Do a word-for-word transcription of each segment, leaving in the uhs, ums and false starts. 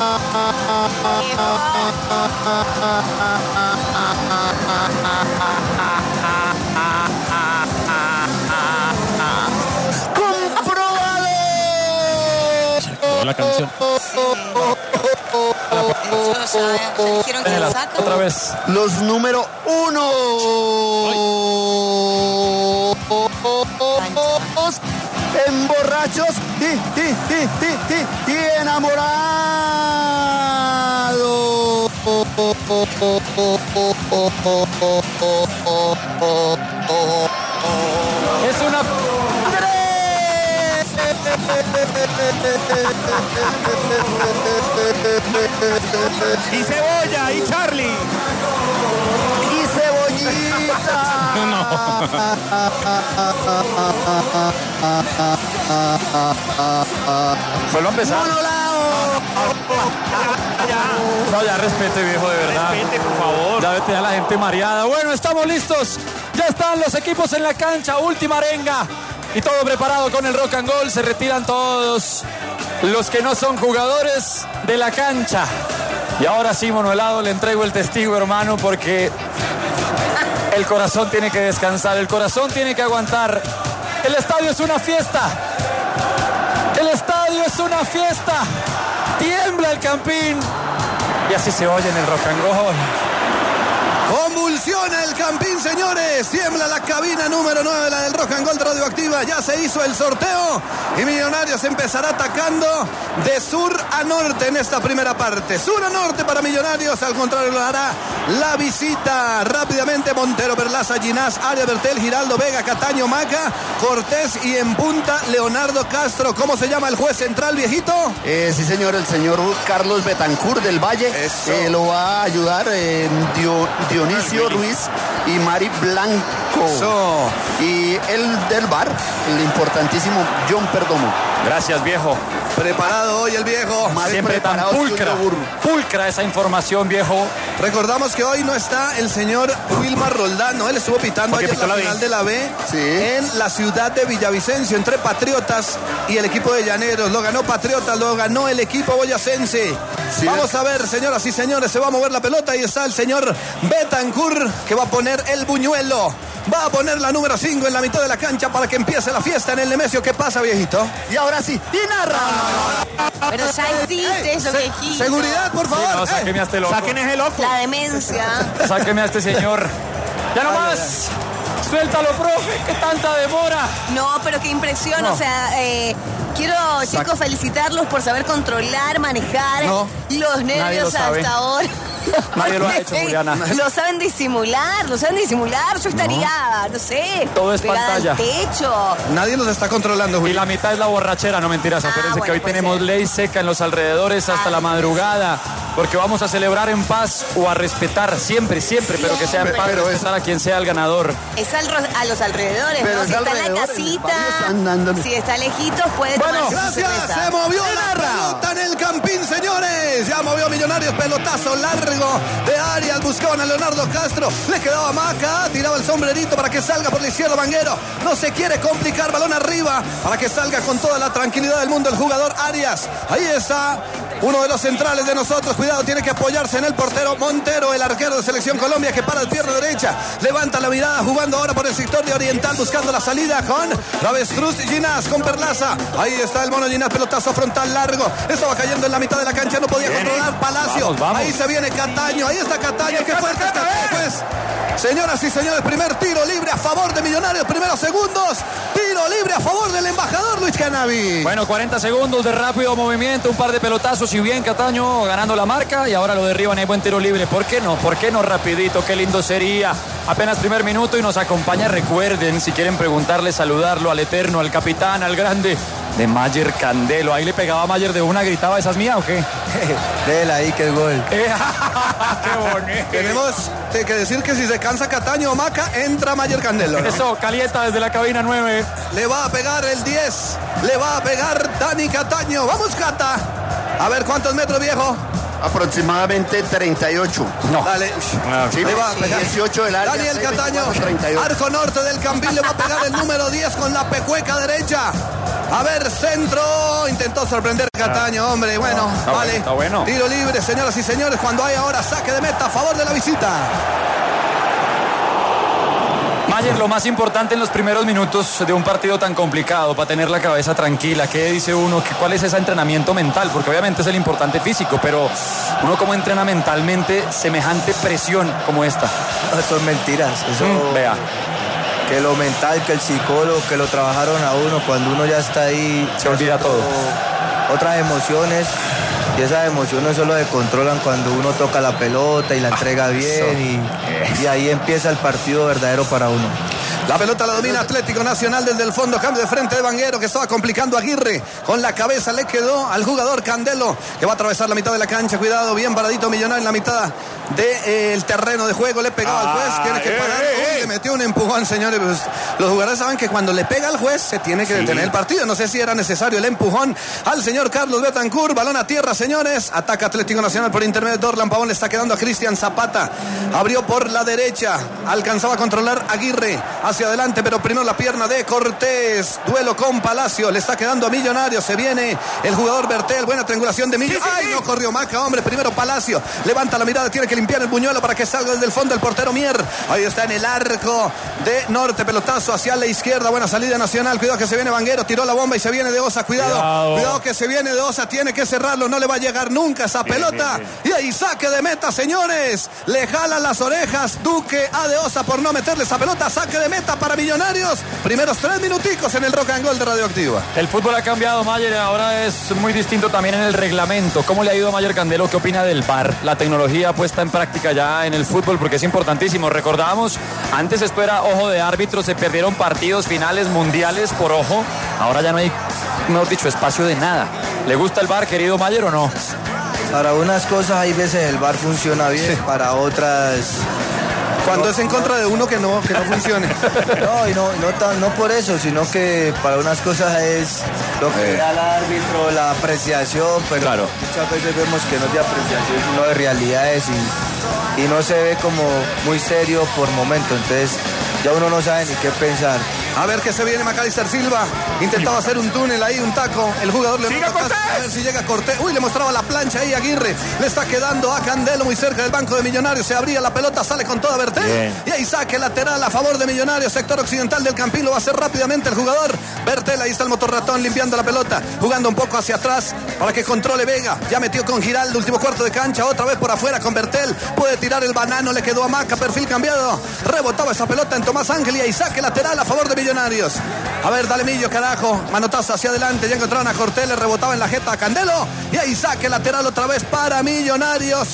¡Comprobado! La canción. Otra vez. Los número uno. En borrachos y, y, y, y, y, y enamorados. Es una... Y Cebolla, y Charlie. Y Cebollita. No. Vuelvo a empezar. No, ya respete, viejo, de verdad. Respete, por favor. Ya vete a la gente mareada. Bueno, estamos listos. Ya están los equipos en la cancha. Última arenga. Y todo preparado con el rock and roll. Se retiran todos los que no son jugadores de la cancha. Y ahora sí, Monohelado, le entrego el testigo, hermano, porque el corazón tiene que descansar. El corazón tiene que aguantar. El estadio es una fiesta. El estadio es una fiesta. Tiembla el Campín. Y así se oye en el rock and roll. Convulsiona el Campín, señores. Tiembla la cabina número nueve, la del Rock and Gold Radioactiva. Ya se hizo el sorteo y Millonarios empezará atacando de sur a norte en esta primera parte. Sur a norte para Millonarios. Al contrario, lo hará la visita rápidamente. Montero, Perlaza, Ginás, Arias, Bertel, Giraldo, Vega, Cataño, Maca, Cortés y en punta Leonardo Castro. ¿Cómo se llama el juez central, viejito? Eh, sí, señor, el señor Carlos Betancourt del Valle. Eh, lo va a ayudar eh, Dio, Dionisio Ruiz y Mari Blanco. Eso. Y el del bar, el importantísimo John Perdomo. Gracias, viejo. Preparado hoy el viejo. Más Siempre tan preparado que un pulcra. yogur. Pulcra esa información, viejo. Recordamos que hoy no está el señor Wilmar Roldán, ¿no? Él estuvo pitando Porque ayer pitó la la final B. de la B Sí. en la ciudad de Villavicencio, entre Patriotas y el equipo de Llaneros. Lo ganó Patriotas, lo ganó el equipo boyacense. Sí. Vamos a ver, señoras y señores, se va a mover la pelota. Ahí está el señor Betancourt, que va a poner el buñuelo. Va a poner la número cinco en la mitad de la cancha para que empiece la fiesta en el Nemesio. ¿Qué pasa, viejito? Y ahora sí, y narra. Pero ya hiciste eso, viejito. Seguridad, por Sí, favor. no, Eh, sáqueme a este loco. Saquen ese loco. La demencia. Sáqueme a este señor. Ya nomás. Suéltalo, profe. ¿Qué tanta demora? No, pero qué impresión. No. O sea, eh, quiero, chicos, felicitarlos por saber controlar, manejar No. los nervios lo sabe. hasta ahora. Nadie lo ha hecho, Porque Juliana. Lo saben disimular, lo saben disimular. Yo estaría, no, sé. Todo es pegada pantalla. al techo. Nadie nos está controlando, Y Julio. la mitad es la borrachera, no mentiras. Ah, Acuérdense bueno, que hoy puede tenemos ser. ley seca en los alrededores hasta Ah, la puede madrugada. Porque vamos a celebrar en paz o a respetar siempre, siempre, pero que sea en Siempre. paz, Pero es- respetar a quien sea el ganador. Es al ro- a los alrededores, Pero ¿no? es Si está en alrededor, la en el casita, barrio están dándole. si está lejitos, puede Bueno, tomarse su gracias. cerveza. Se movió la pelota en el Campín, señores. Ya movió Millonarios. Pelotazo largo de Arias. Buscaban a Leonardo Castro. Le quedaba Maca. Tiraba el sombrerito para que salga por la izquierda Vanguero. No se quiere complicar. Balón arriba para que salga con toda la tranquilidad del mundo el jugador Arias. Ahí está uno de los centrales de nosotros. Cuidado, tiene que apoyarse en el portero Montero, el arquero de Selección Colombia, que para el pierna derecha. Levanta la mirada jugando ahora por el sector de Oriental, buscando la salida con Avestruz Ginás, con Perlaza. Ahí está el mono Ginás, pelotazo frontal largo. Estaba cayendo en la mitad de la cancha, no podía Viene. controlar Palacio. Vamos, vamos. Ahí se viene Cataño, ahí está Cataño. Qué fuerte está, pues. Señoras y señores, primer tiro libre a favor de Millonarios, primeros segundos. Tiro libre a favor del embajador Luis Canavi. Bueno, cuarenta segundos de rápido movimiento, un par de pelotazos y bien Cataño ganando la marca y ahora lo derriban, hay buen tiro libre. ¿Por qué no? ¿Por qué no rapidito? Qué lindo sería. Apenas primer minuto y nos acompaña, recuerden, si quieren preguntarle, saludarlo al eterno, al capitán, al grande de Mayer Candelo. Ahí le pegaba a Mayer de una, gritaba, ¿esa es mía o qué? Déjela ahí que el gol. Eh, ¡Qué bonito! Tenemos que decir que si se cansa Cataño o Maca, entra Mayer Candelo, ¿no? Eso, calienta desde la cabina nueve. Le va a pegar el diez. Le va a pegar Dani Cataño. Vamos, Cata. A ver cuántos metros, viejo. Aproximadamente treinta y ocho. No. Dale. Sí, Le va a pegar. dieciocho del área. Daniel seis, Cataño, veinticuatro, treinta y ocho. arco norte del Campín, le va a pegar el número diez con la pecueca derecha. A ver, centro. Intentó sorprender Cataño, hombre. Bueno, Está vale. bueno, está bueno. Tiro libre, señoras y señores, cuando hay ahora saque de meta a favor de la visita. Mayer, lo más importante en los primeros minutos de un partido tan complicado, para tener la cabeza tranquila, ¿qué dice uno? ¿Cuál es ese entrenamiento mental? Porque obviamente es el importante físico, pero uno cómo entrena mentalmente semejante presión como esta. Son mentiras. Eso, Mm, vea. Que lo mental, que el psicólogo, que lo trabajaron a uno, cuando uno ya está ahí, Se olvida otro- todo. Otras emociones, y esas emociones solo se controlan cuando uno toca la pelota y la entrega bien, y, y ahí empieza el partido verdadero para uno. La pelota la domina Atlético Nacional desde el fondo, cambio de frente de Vanguero que estaba complicando a Aguirre. Con la cabeza le quedó al jugador Candelo que va a atravesar la mitad de la cancha. Cuidado, bien paradito Millonario en la mitad del de, terreno de juego. Le pegaba al juez, tiene que parar. Uy, le metió un empujón, señores. Pues, los jugadores saben que cuando le pega al juez se tiene que detener el partido. No sé si era necesario el empujón al señor Carlos Betancur. Balón a tierra, señores. Ataca Atlético Nacional por intermedio de Dorlan Pavón. Le está quedando a Cristian Zapata. Abrió por la derecha. Alcanzaba a controlar Aguirre. Hacia adelante, pero primero la pierna de Cortés. Duelo con Palacio. Le está quedando a Millonarios. Se viene el jugador Bertel. Buena triangulación de Millo. ¡Ay, no corrió Maca, hombre! Primero Palacio. Levanta la mirada. Tiene que limpiar el buñuelo para que salga desde el fondo el portero Mier. Ahí está en el arco de Norte. Pelotazo hacia la izquierda. Buena salida Nacional. Cuidado que se viene Vanguero. Tiró la bomba y se viene de Osa. Cuidado. Cuidado, Cuidado que se viene de Osa. Tiene que cerrarlo. No le va a llegar nunca esa bien, pelota. Bien, bien. Y ahí saque de meta, señores. Le jalan las orejas Duque a de Osa por no meterle esa pelota. Saque de meta para Millonarios. Primeros tres minuticos en el Rock and Roll de Radioactiva. El fútbol ha cambiado, Mayer. Ahora es muy distinto también en el reglamento. ¿Cómo le ha ido a Mayer Candelo? ¿Qué opina del V A R? La tecnología puesta en práctica ya en el fútbol, porque es importantísimo. Recordábamos, antes esto era ojo de árbitro, se perdieron partidos finales mundiales por ojo. Ahora ya no hay, mejor dicho, espacio de nada. ¿Le gusta el V A R, querido Mayer, o no? Para unas cosas hay veces el V A R funciona bien, sí. Para otras... Cuando no, es en contra de uno que no, que no funcione. No, y no, no, tan, no por eso, sino que para unas cosas es lo que eh. da el árbitro, la apreciación, pero claro. Muchas veces vemos que no es de apreciación, sino de realidades y, y no se ve como muy serio por momento, entonces ya uno no sabe ni qué pensar. A ver qué se viene Macalister Silva. Intentaba hacer un túnel ahí, un taco. El jugador le ¡Siga Cortés! A ver si llega Cortés. Uy, le mostraba la plancha ahí a Aguirre. Le está quedando a Candelo muy cerca del banco de Millonarios. Se abría la pelota, sale con toda Bertel. Bien. Y ahí saque lateral a favor de Millonarios. Sector occidental del Campín. Lo va a hacer rápidamente el jugador Bertel. Ahí está el motor ratón limpiando la pelota. Jugando un poco hacia atrás para que controle Vega. Ya metió con Giraldo. Último cuarto de cancha. Otra vez por afuera con Bertel. Puede tirar el banano. Le quedó a Maca. Perfil cambiado. Rebotaba esa pelota en Tomás Ángel. Y ahí saque lateral a favor de Millonarios. A ver, dale Millo, carajo. Manotazo hacia adelante. Ya encontraron a Cortés. Le rebotaba en la jeta a Candelo. Y ahí saque lateral otra vez para Millonarios.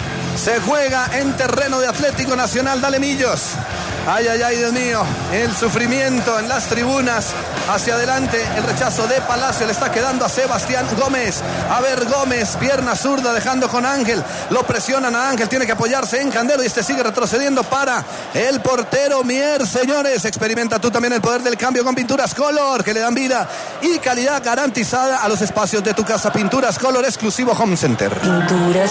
Se juega en terreno de Atlético Nacional. Dale Millos. Ay, ay, ay, Dios mío. El sufrimiento en las tribunas. Hacia adelante el rechazo de Palacio. Le está quedando a Sebastián Gómez. A ver, Gómez, pierna zurda, dejando con Ángel. Lo presionan a Ángel. Tiene que apoyarse en Candelo. Y este sigue retrocediendo para el portero Mier. Señores, experimenta tú también el poder del cambio con Pinturas Color, que le dan vida y calidad garantizada a los espacios de tu casa. Pinturas Color, exclusivo Home Center. Pinturas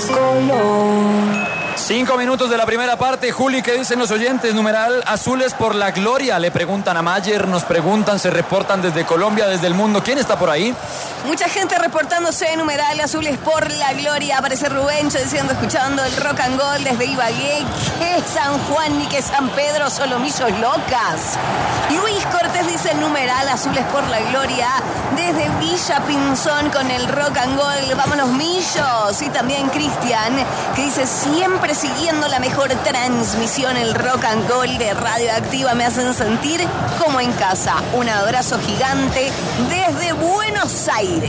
Color. Cinco minutos de la primera parte. Juli, ¿qué dicen los oyentes? Numeral Azules por la Gloria. Le preguntan a Mayer, nos preguntan, se reportan desde Colombia, desde el mundo. ¿Quién está por ahí? Mucha gente reportándose. Numeral Azules por la Gloria. Aparece Rubencho diciendo, escuchando el Rock and Roll desde Ibagué. Que San Juan ni que San Pedro, solo millos locas. Luis Cortés dice numeral Azules por la Gloria desde Villa Pinzón con el Rock and Roll. Vámonos millos. Y también Cristian, que dice siempre siguiendo la mejor transmisión, el Rock and Roll de Radioactiva, me hacen sentir como en casa. Un abrazo gigante desde Buenos Aires.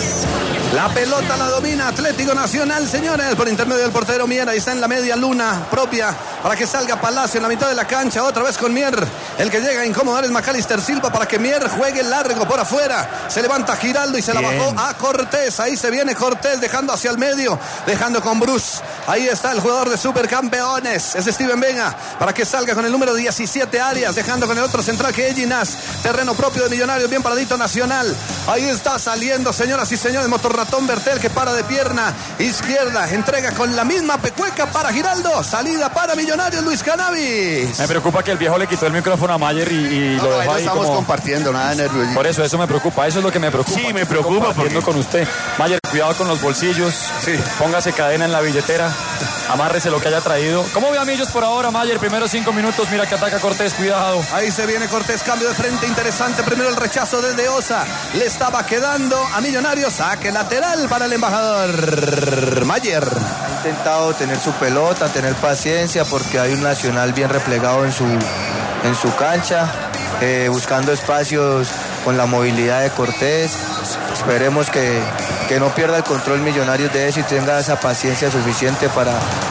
La pelota la domina Atlético Nacional, señores, por intermedio del portero Mier. Ahí está en la media luna propia para que salga Palacio en la mitad de la cancha. Otra vez con Mier. El que llega a incomodar es Macalister Silva para que Mier juegue largo por afuera. Se levanta Giraldo y se Bien. la bajó a Cortés. Ahí se viene Cortés dejando hacia el medio, dejando con Bruce. Ahí está el jugador de Supercampeones. Es Steven Vega para que salga con el número diecisiete Arias, dejando con el otro central que es Ginás. Terreno propio de Millonarios, bien paradito Nacional. Ahí está saliendo, señoras y señores, motor Ratón Bertel, que para de pierna izquierda, entrega con la misma pecueca para Giraldo, salida para Millonarios, Luis Cannabis. Me preocupa que el viejo le quitó el micrófono a Mayer y, y no, lo no, dejó ahí estamos como... compartiendo, nada de nervios. Por eso, eso me preocupa, eso es lo que me preocupa. Sí, me preocupa porque... con usted. Mayer, cuidado con los bolsillos, sí. Póngase cadena en la billetera, amárrese lo que haya traído. ¿Cómo ve a Millos por ahora, Mayer? Primeros cinco minutos, mira que ataca Cortés, cuidado. Ahí se viene Cortés, cambio de frente interesante. Primero el rechazo desde Osa, le estaba quedando a Millonarios, saque lateral para el embajador Mayer. Ha intentado tener su pelota, tener paciencia, porque hay un Nacional bien replegado en su, en su cancha, eh, buscando espacios con la movilidad de Cortés. Esperemos que, que no pierda el control Millonarios de eso y tenga esa paciencia suficiente para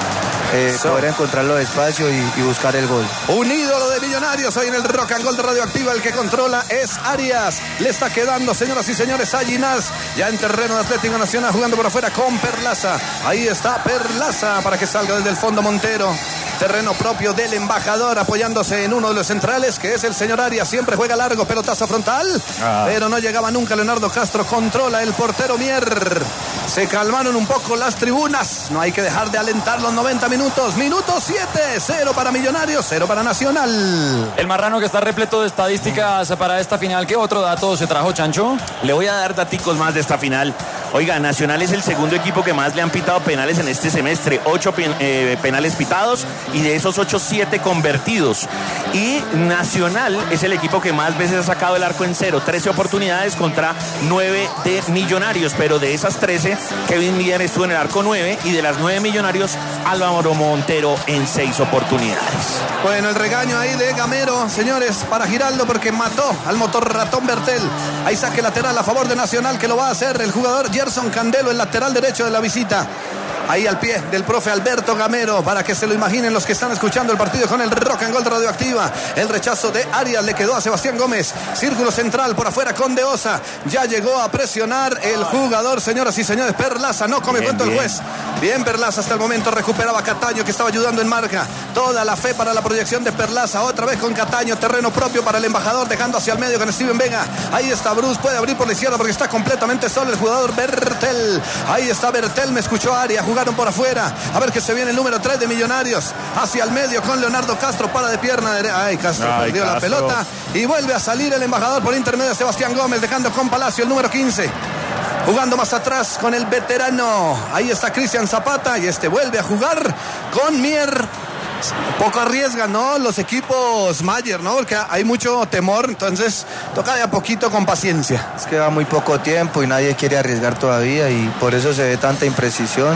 eh, so. poder encontrar los espacios y, y buscar el gol. Un ídolo de Millonarios hoy en el Rock and Gold de Radioactiva, el que controla es Arias. Le está quedando, señoras y señores, a Ginás, ya en terreno de Atlético Nacional, jugando por afuera con Perlaza. Ahí está Perlaza para que salga desde el fondo Montero. Terreno propio del embajador, apoyándose en uno de los centrales, que es el señor Arias. Siempre juega largo, pelotazo frontal, ah. pero no llegaba nunca Leonardo Castro. Controla el portero Mier. Se calmaron un poco las tribunas. No hay que dejar de alentar los noventa minutos. Minuto siete, cero para Millonarios, cero para Nacional. El marrano que está repleto de estadísticas para esta final. ¿Qué otro dato se trajo, Chancho? Le voy a dar daticos más de esta final. Oiga, Nacional es el segundo equipo que más le han pitado penales en este semestre. Ocho pen, eh, penales pitados y de esos ocho, siete convertidos. Y Nacional es el equipo que más veces ha sacado el arco en cero. trece oportunidades contra nueve de Millonarios. Pero de esas trece, Kevin Miller estuvo en el arco nueve y de las nueve Millonarios, Álvaro Montero en seis oportunidades. Bueno, el regaño ahí de Gamero, señores, para Giraldo, porque mató al motor Ratón Bertel. Ahí saque lateral a favor de Nacional, que lo va a hacer el jugador Gerson Candelo, el lateral derecho de la visita. Ahí al pie del profe Alberto Gamero, para que se lo imaginen los que están escuchando el partido con el Rock and Gold Radioactiva. El rechazo de Arias le quedó a Sebastián Gómez. Círculo central por afuera con De Osa. Ya llegó a presionar el jugador, señoras y señores, Perlaza. No come cuento el juez. Bien Perlaza hasta el momento. Recuperaba Cataño, que estaba ayudando en marca. Toda la fe para la proyección de Perlaza. Otra vez con Cataño. Terreno propio para el embajador, dejando hacia el medio con Steven Vega. Ahí está Bruce. Puede abrir por la izquierda porque está completamente solo el jugador Bertel. Ahí está Bertel. Me escuchó Arias. Jugaron por afuera. A ver que se viene el número tres de Millonarios. Hacia el medio con Leonardo Castro. Para de pierna derecha. Ay, Castro Ay, perdió Castro. la pelota. Y vuelve a salir el embajador por intermedio de Sebastián Gómez, dejando con Palacio el número quince. Jugando más atrás con el veterano. Ahí está Cristian Zapata. Y este vuelve a jugar con Mier. Poco arriesgan, ¿no? Los equipos Mayer, ¿no? Porque hay mucho temor, entonces toca de a poquito con paciencia. Es que va muy poco tiempo y nadie quiere arriesgar todavía y por eso se ve tanta imprecisión.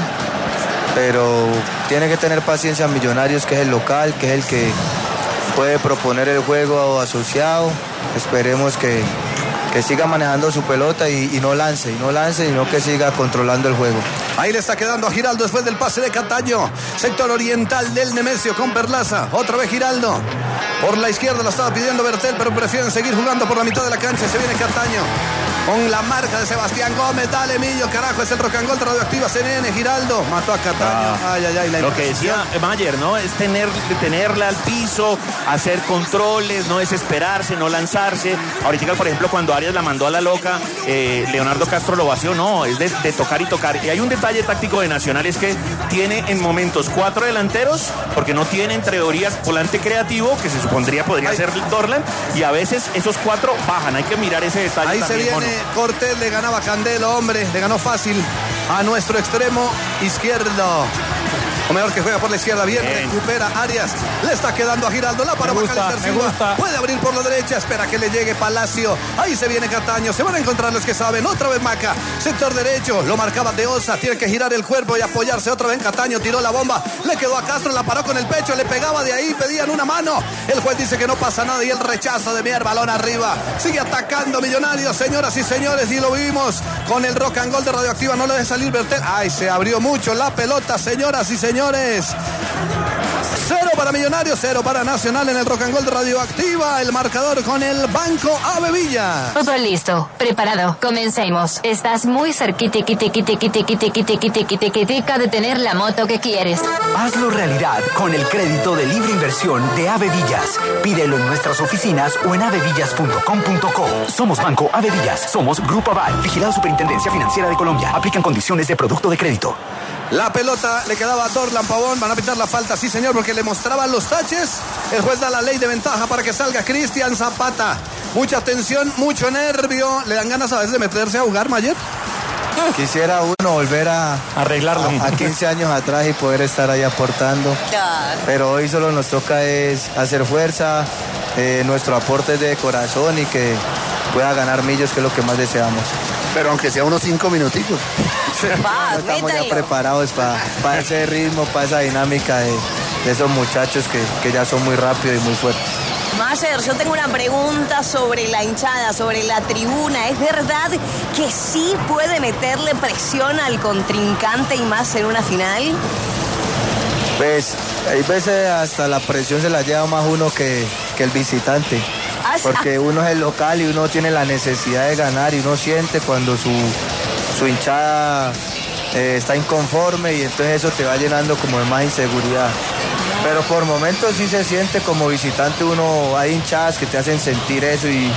Pero tiene que tener paciencia Millonarios, que es el local, que es el que puede proponer el juego asociado. Esperemos que, que siga manejando su pelota y, y no lance, y no lance, sino que siga controlando el juego. Ahí le está quedando a Giraldo después del pase de Cataño. Sector oriental del Nemesio con Perlaza. Otra vez Giraldo. Por la izquierda la estaba pidiendo Bertel, pero prefieren seguir jugando por la mitad de la cancha. Se viene Cataño con la marca de Sebastián Gómez. Dale, Millo, carajo, es el Rock and Gold Radioactiva. C N N, Giraldo mató a Cataño. Ah, ay, ay, ay. La lo que decía Mayer, ¿no? Es tener, tenerla al piso, hacer controles, no desesperarse, no lanzarse. Ahorita, por ejemplo, cuando Arias la mandó a la loca, eh, Leonardo Castro lo vació. No, es de, de tocar y tocar. Y hay un detalle táctico de Nacional, es que tiene en momentos cuatro delanteros, porque no tiene en teoría volante creativo, que se supondría podría Ay. ser Dorlan, y a veces esos cuatro bajan. Hay que mirar ese detalle. Ahí también, se viene mono. Cortés, le ganaba Candelo, hombre, le ganó fácil a nuestro extremo izquierdo. O mejor que juega por la izquierda, bien, bien. Recupera Arias, le está quedando a Giraldo, la para Macalister Silva, puede abrir por la derecha, espera que le llegue Palacio, ahí se viene Cataño, se van a encontrar los que saben, otra vez Maca, sector derecho, lo marcaba De Osa, tiene que girar el cuerpo y apoyarse otra vez en Cataño, tiró la bomba, le quedó a Castro, la paró con el pecho, le pegaba de ahí, pedían una mano, el juez dice que no pasa nada y el rechazo de Mier, balón arriba, sigue atacando Millonarios, señoras y señores, y lo vimos con el Rock and Gold de Radioactiva, no le deja salir Bertel, ay, se abrió mucho la pelota, señoras y señores. Cero para Millonarios, cero para Nacional en el Rock and Gold de Radioactiva. El marcador con el Banco Ave Villas. Todo listo, preparado, comencemos. Estás muy cerquita, quite, quite, quite, quite, quite, quite, quite, quite, de tener la moto que quieres. Hazlo realidad con el crédito de libre inversión de Ave Villas. Pídelo en nuestras oficinas o en avevillas punto com punto co. Somos Banco Ave Villas. Somos Grupo Aval. Vigilado Superintendencia Financiera de Colombia. Aplican condiciones de producto de crédito. La pelota le quedaba a Dorlan Pavón. Van a pitar la falta, sí señor, porque le mostraban los taches. El juez da la ley de ventaja para que salga Cristian Zapata. Mucha tensión, mucho nervio. ¿Le dan ganas a veces de meterse a jugar, Mayer? Quisiera uno volver a arreglarlo a, a quince años atrás y poder estar ahí aportando. Claro. Pero hoy solo nos toca es hacer fuerza, eh, nuestro aporte es de corazón y que pueda ganar Millos, que es lo que más deseamos. Pero aunque sea unos cinco minuticos. Va, Estamos ya métalo. preparados para pa ese ritmo, para esa dinámica de, de esos muchachos que, que ya son muy rápidos y muy fuertes. Mayer, yo tengo una pregunta sobre la hinchada, sobre la tribuna. ¿Es verdad que sí puede meterle presión al contrincante y más en una final? Pues hay veces hasta la presión se la lleva más uno que, que el visitante. Ah, Porque uno es el local y uno tiene la necesidad de ganar y uno siente cuando su, su hinchada eh, está inconforme y entonces eso te va llenando como de más inseguridad. Pero por momentos sí se siente como visitante uno, hay hinchadas que te hacen sentir eso y,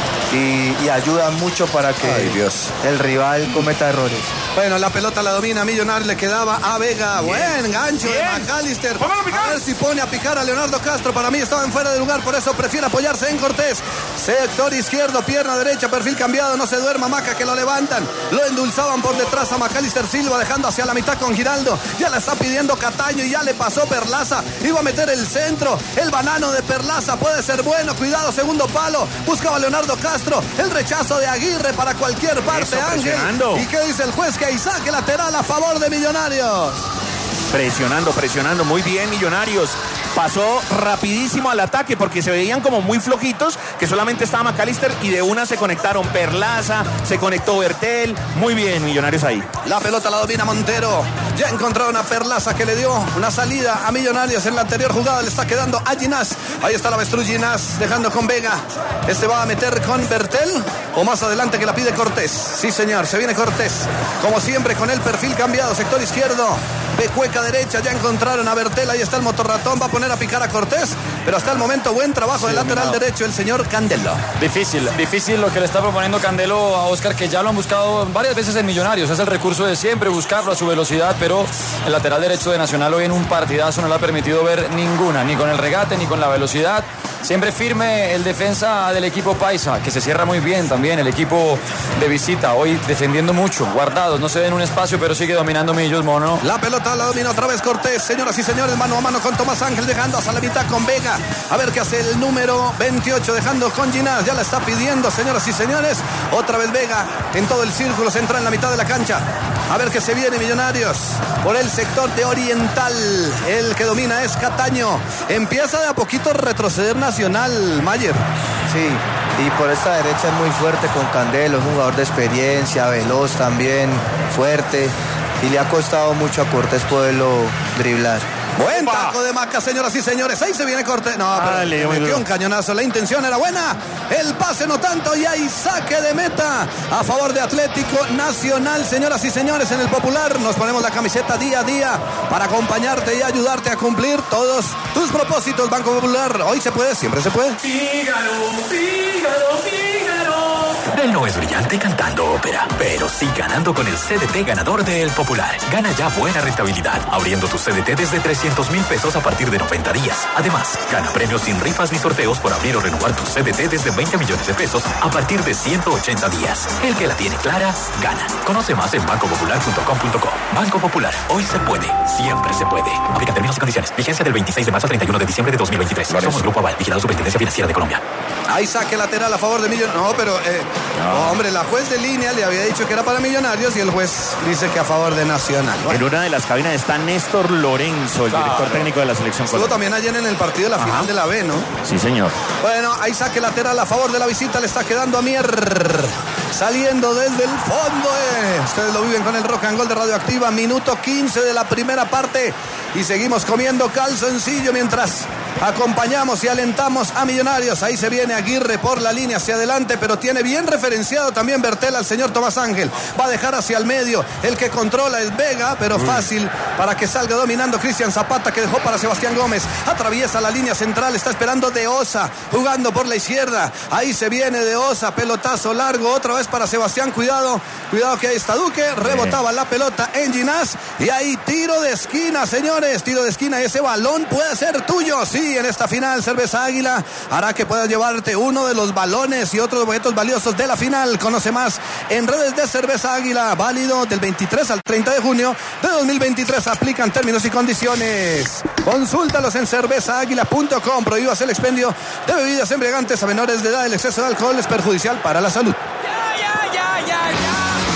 y, y ayudan mucho para que Ay, Dios. el rival cometa errores. Bueno, la pelota la domina Millonarios, le quedaba a Vega. Buen gancho de McAllister. A ver si pone a picar a Leonardo Castro. Para mí estaba en fuera de lugar, por eso prefiere apoyarse en Cortés. Sector izquierdo, pierna derecha, perfil cambiado. No se duerma Maca, que lo levantan. Lo endulzaban por detrás a McAllister Silva, dejando hacia la mitad con Giraldo. Ya la está pidiendo Cataño y ya le pasó Perlaza. Iba a meter el centro. El banano de Perlaza puede ser bueno. Cuidado, segundo palo. Buscaba Leonardo Castro. El rechazo de Aguirre para cualquier parte, Eso, Ángel. presionando. ¿Y qué dice el juez? Que hay saque lateral a favor de Millonarios. Presionando, presionando, muy bien Millonarios. Pasó rapidísimo al ataque porque se veían como muy flojitos, que solamente estaba McAllister y de una se conectaron Perlaza, se conectó Bertel. Muy bien Millonarios ahí. La pelota la domina Montero. Ya encontraron a Perlaza, que le dio una salida a Millonarios en la anterior jugada. Le está quedando a Ginás. Ahí está la avestruz Ginás, dejando con Vega. Este va a meter con Bertel o más adelante, que la pide Cortés. Sí señor, se viene Cortés. Como siempre con el perfil cambiado, sector izquierdo. Pecueca derecha, ya encontraron a Bertel. Ahí está el motorratón, va a poner a picar a Cortés. Pero hasta el momento buen trabajo del lateral no. derecho, el señor Candelo. Difícil, difícil lo que le está proponiendo Candelo a Oscar, que ya lo han buscado varias veces en Millonarios. Es el recurso de siempre, buscarlo a su velocidad, pero el lateral derecho de Nacional hoy en un partidazo no le ha permitido ver ninguna, ni con el regate, ni con la velocidad. Siempre firme el defensa del equipo paisa, que se cierra muy bien también el equipo de visita. Hoy defendiendo mucho, guardados, no se ve en un espacio, pero sigue dominando Millos, mono. La pelota la domina otra vez Cortés. Señoras y señores, mano a mano con Tomás Ángel, dejando hasta la mitad con Vega. A ver qué hace el número veintiocho, dejando con Ginás. Ya la está pidiendo, señoras y señores. Otra vez Vega en todo el círculo central en la mitad de la cancha. A ver qué se viene Millonarios por el sector de Oriental. El que domina es Cataño. Empieza de a poquito a retroceder Nacional, Mayer. Sí, y por esta derecha es muy fuerte con Candelo, es un jugador de experiencia, veloz también, fuerte, y le ha costado mucho a Cortés poderlo driblar. Buen taco de Maca, señoras y señores. Ahí se viene Cortés. No, pero Dale, muy metió duro. un cañonazo. La intención era buena. El pase no tanto. Y hay saque de meta a favor de Atlético Nacional. Señoras y señores, en el Popular nos ponemos la camiseta día a día para acompañarte y ayudarte a cumplir todos tus propósitos. Banco Popular. Hoy se puede, siempre se puede. Fígaro, Fígaro, Fígaro. Él no es brillante cantando ópera, pero sí ganando con el C D T ganador de El Popular. Gana ya buena rentabilidad, abriendo tu C D T desde trescientos mil pesos a partir de noventa días. Además, gana premios sin rifas ni sorteos por abrir o renovar tu C D T desde veinte millones de pesos a partir de ciento ochenta días. El que la tiene clara, gana. Conoce más en banco popular punto com punto co. Banco Popular, hoy se puede, siempre se puede. Aplica términos y condiciones. Vigencia del veintiséis de marzo al treinta y uno de diciembre de dos mil veintitrés. Somos Grupo Aval, vigilado Superintendencia Financiera de Colombia. Hay saque lateral a favor de Millonarios. No, pero, eh, no. hombre, la juez de línea le había dicho que era para Millonarios y el juez dice que a favor de Nacional. Bueno. En una de las cabinas está Néstor Lorenzo, el Claro. director técnico de la selección Estuvo colombiana. también ayer en el partido de la final de la B, ¿no? Sí, señor. Bueno, hay saque lateral a favor de la visita, le está quedando a Mier. Saliendo desde el fondo, eh. Ustedes lo viven con el Rock and Gold de Radioactiva. Minuto quince de la primera parte. y seguimos comiendo calzoncillo mientras acompañamos y alentamos a Millonarios. Ahí se viene Aguirre por la línea hacia adelante, pero tiene bien referenciado también Bertel al señor Tomás Ángel. Va a dejar hacia el medio. El que controla es Vega, pero fácil para que salga dominando Cristian Zapata, que dejó para Sebastián Gómez. Atraviesa la línea central, está esperando De Osa, jugando por la izquierda. Ahí se viene De Osa, pelotazo largo, otra vez para Sebastián. Cuidado, cuidado que ahí está Duque. Rebotaba la pelota en Ginás. Y ahí tiro de esquina, señores. Tiro de esquina. Ese balón puede ser tuyo. Sí, en esta final, Cerveza Águila hará que puedas llevarte uno de los balones y otros objetos valiosos de la final. Conoce más en redes de Cerveza Águila. Válido del veintitrés al treinta de junio de dos mil veintitrés. Aplican términos y condiciones. Consúltalos en cerveza águila punto com. Prohíbas el expendio de bebidas embriagantes a menores de edad. El exceso de alcohol es perjudicial para la salud. Ya, ya, ya, ya, ya.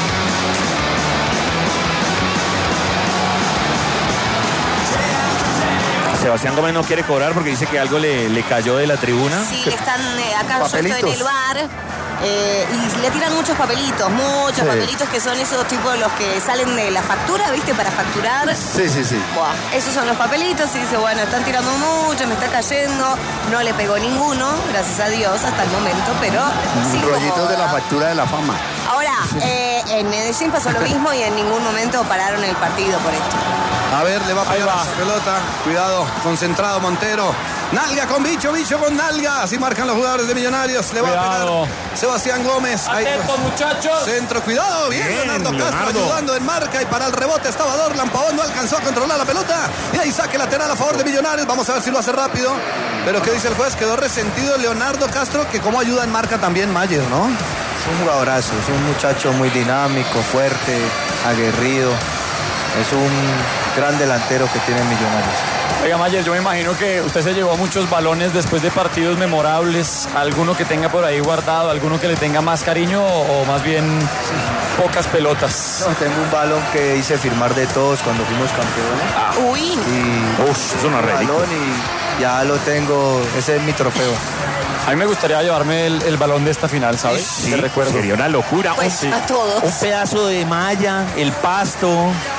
Sebastián Gómez no quiere cobrar porque dice que algo le, le cayó de la tribuna. Sí, le están eh, acá yo estoy en el bar eh, y le tiran muchos papelitos, muchos sí. papelitos que son esos tipos los que salen de la factura, ¿viste? Para facturar. Sí, sí, sí. Buah, esos son los papelitos y dice, bueno, están tirando mucho, me está cayendo. No le pegó ninguno, gracias a Dios, hasta el momento, pero... Sí, rollitos de la factura de la fama. Ahora, eh, en Medellín pasó lo mismo y en ningún momento pararon el partido por esto. A ver, le va a pegar la pelota. Cuidado, concentrado Montero. Nalga con Bicho, Bicho con Nalga. Así marcan los jugadores de Millonarios. Le cuidado. Va a pegar Sebastián Gómez. Atentos, ahí, muchachos. Centro, cuidado. Bien, bien Leonardo, Leonardo Castro ayudando en marca. Y para el rebote estaba Dorlan Pavón. No alcanzó a controlar la pelota. Y ahí saque lateral a favor de Millonarios. Vamos a ver si lo hace rápido. Pero ¿qué dice el juez? Quedó resentido Leonardo Castro, que como ayuda en marca también Mayer, ¿no? Es un jugadorazo. Es un muchacho muy dinámico, fuerte, aguerrido. Es un gran delantero que tiene Millonarios. Oiga, Mayer, yo me imagino que usted se llevó muchos balones después de partidos memorables. ¿Alguno que tenga por ahí guardado? ¿Alguno que le tenga más cariño o, o más bien sí. pocas pelotas? No, tengo un balón que hice firmar de todos cuando fuimos campeones. Ah. Uy. Y Uf, es una reliquia. balón y ya lo tengo. Ese es mi trofeo. A mí me gustaría llevarme el, el balón de esta final, ¿sabes? Sí, sí, recuerdo. Sería una locura. Pues un, a todos. Un pedazo de malla, el pasto,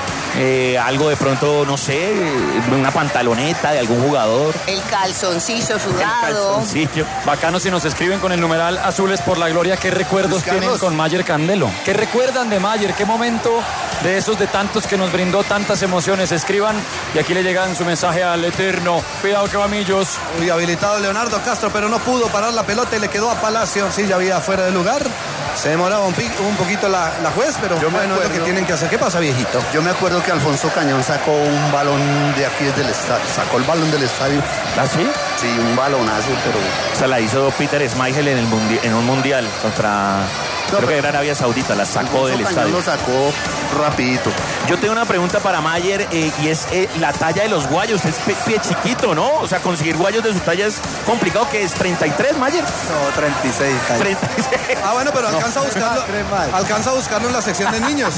eh, algo de pronto, no sé, una pantaloneta de algún jugador. El calzoncillo sudado. El calzoncillo. Bacano si nos escriben con el numeral Azules por la Gloria. ¿Qué recuerdos tienen con Mayer Candelo? ¿Qué recuerdan de Mayer? ¿Qué momento de esos de tantos que nos brindó tantas emociones? Escriban y aquí le llegan su mensaje al Eterno. Cuidado que va Millos. Muy habilitado Leonardo Castro, pero no pudo parar la pelota y le quedó a Palacio. Sí, ya había fuera de lugar. Se demoraba un, un poquito la, la juez, pero yo bueno, es lo que tienen que hacer. ¿Qué pasa, viejito? Yo me acuerdo que Alfonso Cañón sacó un balón de aquí desde el estadio. Sacó el balón del estadio. ¿Ah, sí? Sí, un balonazo, pero... O sea, la hizo Peter Schmeichel en, el mundi en un mundial contra... No, creo que era Arabia Saudita, la sacó del estadio. Lo sacó rapidito. Yo tengo una pregunta para Mayer eh, y es eh, la talla de los guayos. Es pie, pie chiquito, ¿no? O sea, conseguir guayos de su talla es complicado. ¿Qué es? ¿treinta y tres, Mayer? No, treinta y seis. treinta y seis. Ah, bueno, pero alcanza, no, a buscarlo, alcanza a buscarlo en la sección de niños.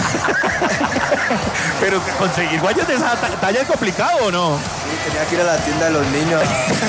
Pero conseguir guayos de esa talla es complicado, ¿o no? Sí, tenía que ir a la tienda de los niños.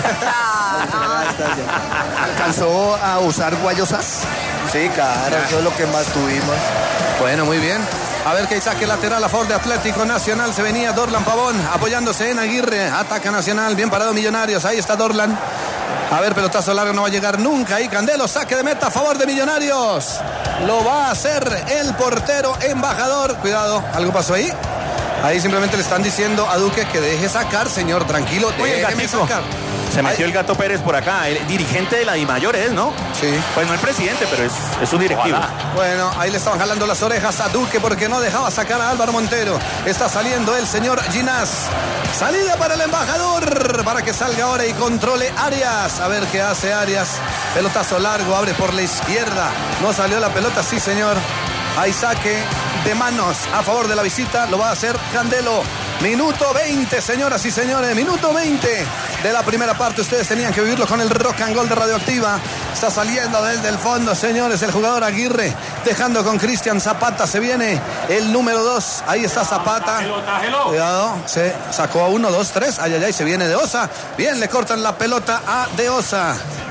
¿Alcanzó a usar guayosas? Sí, claro, eso es lo que más tuvimos. Bueno, muy bien. A ver que saque lateral a favor de Atlético Nacional. Se venía Dorlan Pavón apoyándose en Aguirre. Ataca Nacional, bien parado Millonarios. Ahí está Dorlan. A ver, pelotazo largo no va a llegar nunca. Ahí Candelo, saque de meta a favor de Millonarios. Lo va a hacer el portero embajador. Cuidado, ¿algo pasó ahí? Ahí simplemente le están diciendo a Duque que deje sacar, señor, tranquilo, déjeme sacar. Se metió Ahí. el Gato Pérez por acá, el dirigente de la DIMAYOR es, ¿no? Sí. Pues no el presidente, pero es, es un directivo. Ojalá. Bueno, ahí le estaban jalando las orejas a Duque porque no dejaba sacar a Álvaro Montero. Está saliendo el señor Ginás. Salida para el embajador, para que salga ahora y controle Arias. A ver qué hace Arias. Pelotazo largo, abre por la izquierda. No salió la pelota, sí señor. Hay saque de manos a favor de la visita. Lo va a hacer Candelo. Minuto veinte, señoras y señores. Minuto veinte de la primera parte. Ustedes tenían que vivirlo con el Rock and Roll de Radioactiva. Está saliendo desde el fondo, señores, el jugador Aguirre. Dejando con Cristian Zapata. Se viene el número dos. Ahí está Zapata. Cuidado. Se sacó a uno, dos, tres. Ay, ay, ay. Se viene De Osa. Bien, le cortan la pelota a De Osa.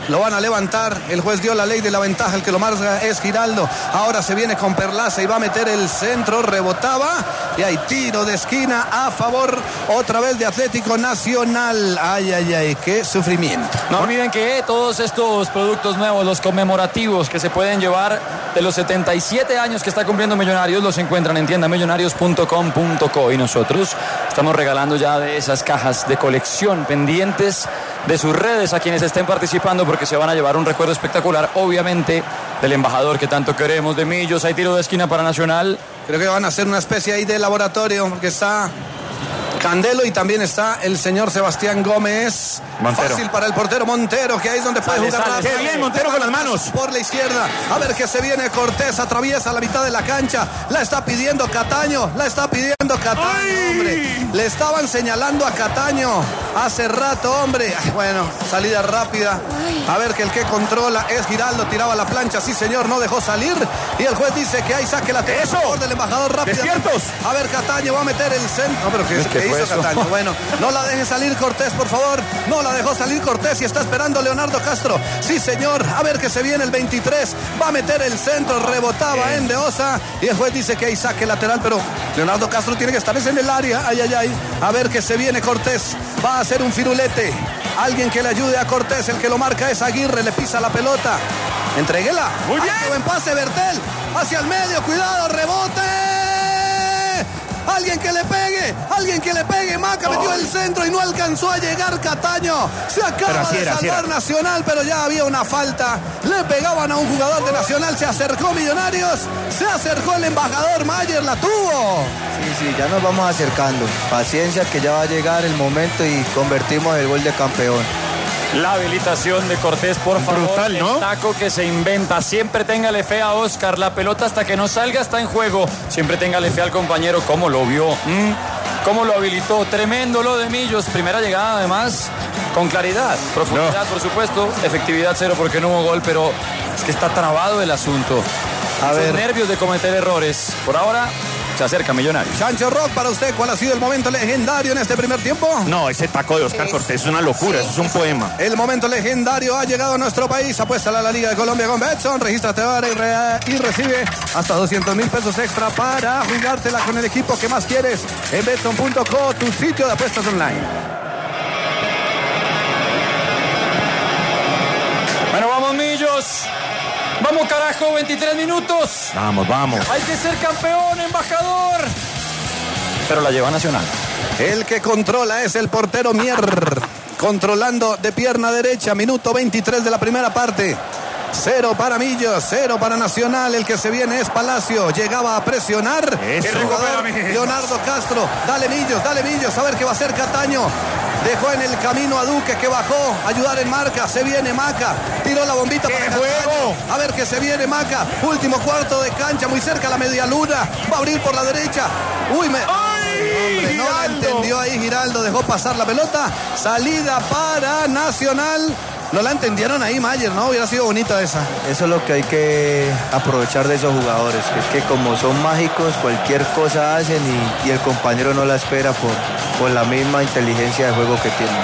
lo van a levantar. El juez dio la ley de la ventaja, el que lo marca es Giraldo. Ahora se viene con Perlaza y va a meter el centro, rebotaba y hay tiro de esquina a favor otra vez de Atlético Nacional. Ay, ay, ay, qué sufrimiento. No olviden que todos estos productos nuevos, los conmemorativos que se pueden llevar de los setenta y siete años que está cumpliendo Millonarios, los encuentran en tienda millonarios punto com punto co, y nosotros estamos regalando ya de esas cajas de colección pendientes de sus redes a quienes estén participando, porque se van a llevar un recuerdo espectacular, obviamente, del embajador que tanto queremos, de Millos. Hay tiro de esquina para Nacional. Creo que van a hacer una especie ahí de laboratorio, porque está Candelo y también está el señor Sebastián Gómez. Montero. Fácil para el portero Montero, que ahí es donde puede sale, jugar sale, rápido. qué bien Montero con las manos. Por la izquierda, a ver que se viene Cortés, atraviesa la mitad de la cancha, la está pidiendo Cataño, la está pidiendo Cataño, ¡ay! Hombre, le estaban señalando a Cataño hace rato, hombre. Ay, bueno, salida rápida, a ver que el que controla es Giraldo, tiraba la plancha, sí señor, no dejó salir, y el juez dice que ahí saque la eso del embajador rápido. Despiertos. A ver, Cataño va a meter el centro. No, pero ¿qué, ¿qué hizo eso? Cataño? Bueno, no la deje salir Cortés, por favor. No la dejó salir Cortés y está esperando Leonardo Castro. Sí, señor. A ver que se viene el veintitrés. Va a meter el centro, rebotaba en De Osa. Y el juez dice que hay saque lateral, pero Leonardo Castro tiene que estar en el área. Ay, ay, ay. A ver que se viene Cortés. Va a hacer un firulete. Alguien que le ayude a Cortés. El que lo marca es Aguirre. Le pisa la pelota. Entréguela. Muy bien. Ay, buen pase, Bertel. Hacia el medio. Cuidado, rebote. Alguien que le pegue, alguien que le pegue. Maca metió el centro y no alcanzó a llegar Cataño. Se acaba de era, salvar Nacional, pero ya había una falta. Le pegaban a un jugador de Nacional. Se acercó Millonarios. Se acercó el embajador Mayer. La tuvo. Sí, sí, ya nos vamos acercando. Paciencia que ya va a llegar el momento y convertimos el gol de campeón. La habilitación de Cortés, por favor. Brutal, ¿no? El taco que se inventa. Siempre téngale fe a Oscar. La pelota hasta que no salga está en juego. Siempre téngale fe al compañero. ¿Cómo lo vio? ¿Mm? ¿Cómo lo habilitó? Tremendo lo de Millos. Primera llegada, además, con claridad. Profundidad, no. Por supuesto. Efectividad cero porque no hubo gol, pero es que está trabado el asunto. A ver. Nervios de cometer errores. Por ahora se acerca Millonarios. Chancho Rock, para usted, ¿cuál ha sido el momento legendario en este primer tiempo? No, ese taco de Oscar es, Cortés es una locura, sí. Eso es un poema. El momento legendario ha llegado a nuestro país. Apuesta a la Liga de Colombia con Betson. Regístrate ahora y, re y recibe hasta doscientos mil pesos extra para jugártela con el equipo que más quieres en betson punto co, tu sitio de apuestas online. Bueno, vamos Millos. Vamos carajo, veintitrés minutos. Vamos, vamos. Hay que ser campeón, embajador. Pero la lleva Nacional. El que controla es el portero Mier. Controlando de pierna derecha, minuto veintitrés de la primera parte. Cero para Millos, cero para Nacional. El que se viene es Palacio. Llegaba a presionar. Eso. El jugador Leonardo Castro. Dale Millos, dale Millos. A ver qué va a hacer Cataño. Dejó en el camino a Duque, que bajó. Ayudar en marca. Se viene Maca. Tiró la bombita para Cataño. A ver que se viene Maca. Último cuarto de cancha. Muy cerca a la media luna. Va a abrir por la derecha. Uy, me... Hombre, no la entendió ahí Giraldo. Dejó pasar la pelota. Salida para Nacional. No la entendieron ahí Mayer, ¿no? Hubiera sido bonita esa. Eso es lo que hay que aprovechar de esos jugadores, que es que como son mágicos, cualquier cosa hacen y, y el compañero no la espera por, por la misma inteligencia de juego que tienen.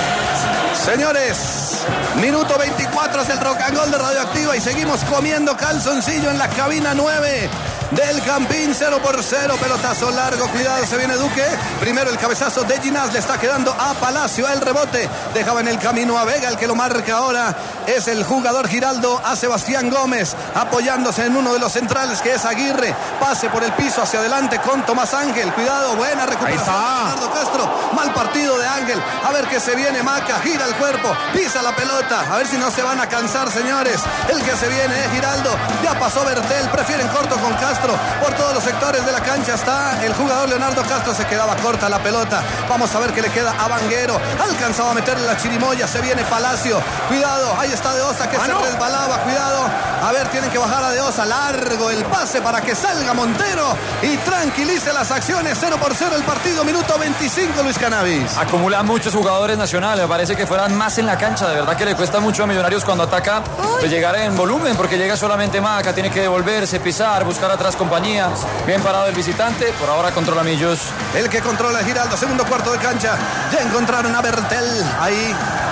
Señores, minuto veinticuatro es el Rock and Roll de Radioactiva y seguimos comiendo calzoncillo en la cabina nueve del Campín. Cero por cero, pelotazo largo, cuidado, se viene Duque. Primero el cabezazo de Ginás, le está quedando a Palacio, el rebote, dejaba en el camino a Vega. El que lo marca ahora es el jugador Giraldo, a Sebastián Gómez, apoyándose en uno de los centrales que es Aguirre. Pase por el piso hacia adelante con Tomás Ángel, cuidado, buena recuperación de Leonardo Castro. Mal partido de Ángel, a ver que se viene Maca, gira el cuerpo, pisa la pelota, a ver si no se van a cansar, señores. El que se viene es Giraldo, ya pasó Bertel, prefieren corto con Castro. Por todos los sectores de la cancha está el jugador Leonardo Castro, se quedaba corta la pelota. Vamos a ver qué le queda a Vanguero. Alcanzaba a meterle la chirimoya, se viene Palacio. Cuidado, ahí está De Osa que ah, se no. resbalaba, cuidado. A ver, tienen que bajar a De Osa, largo el pase para que salga Montero y tranquilice las acciones. Cero por cero el partido, minuto veinticinco, Luis Cannabis. Acumula muchos jugadores nacionales, me parece que fueran más en la cancha. De verdad que le cuesta mucho a Millonarios cuando ataca pues llegar en volumen, porque llega solamente Maca, tiene que devolverse, pisar, buscar atrás compañía. Bien parado el visitante, por ahora controla Millos. El que controla es Giraldo, segundo cuarto de cancha. Ya encontraron a Bertel ahí.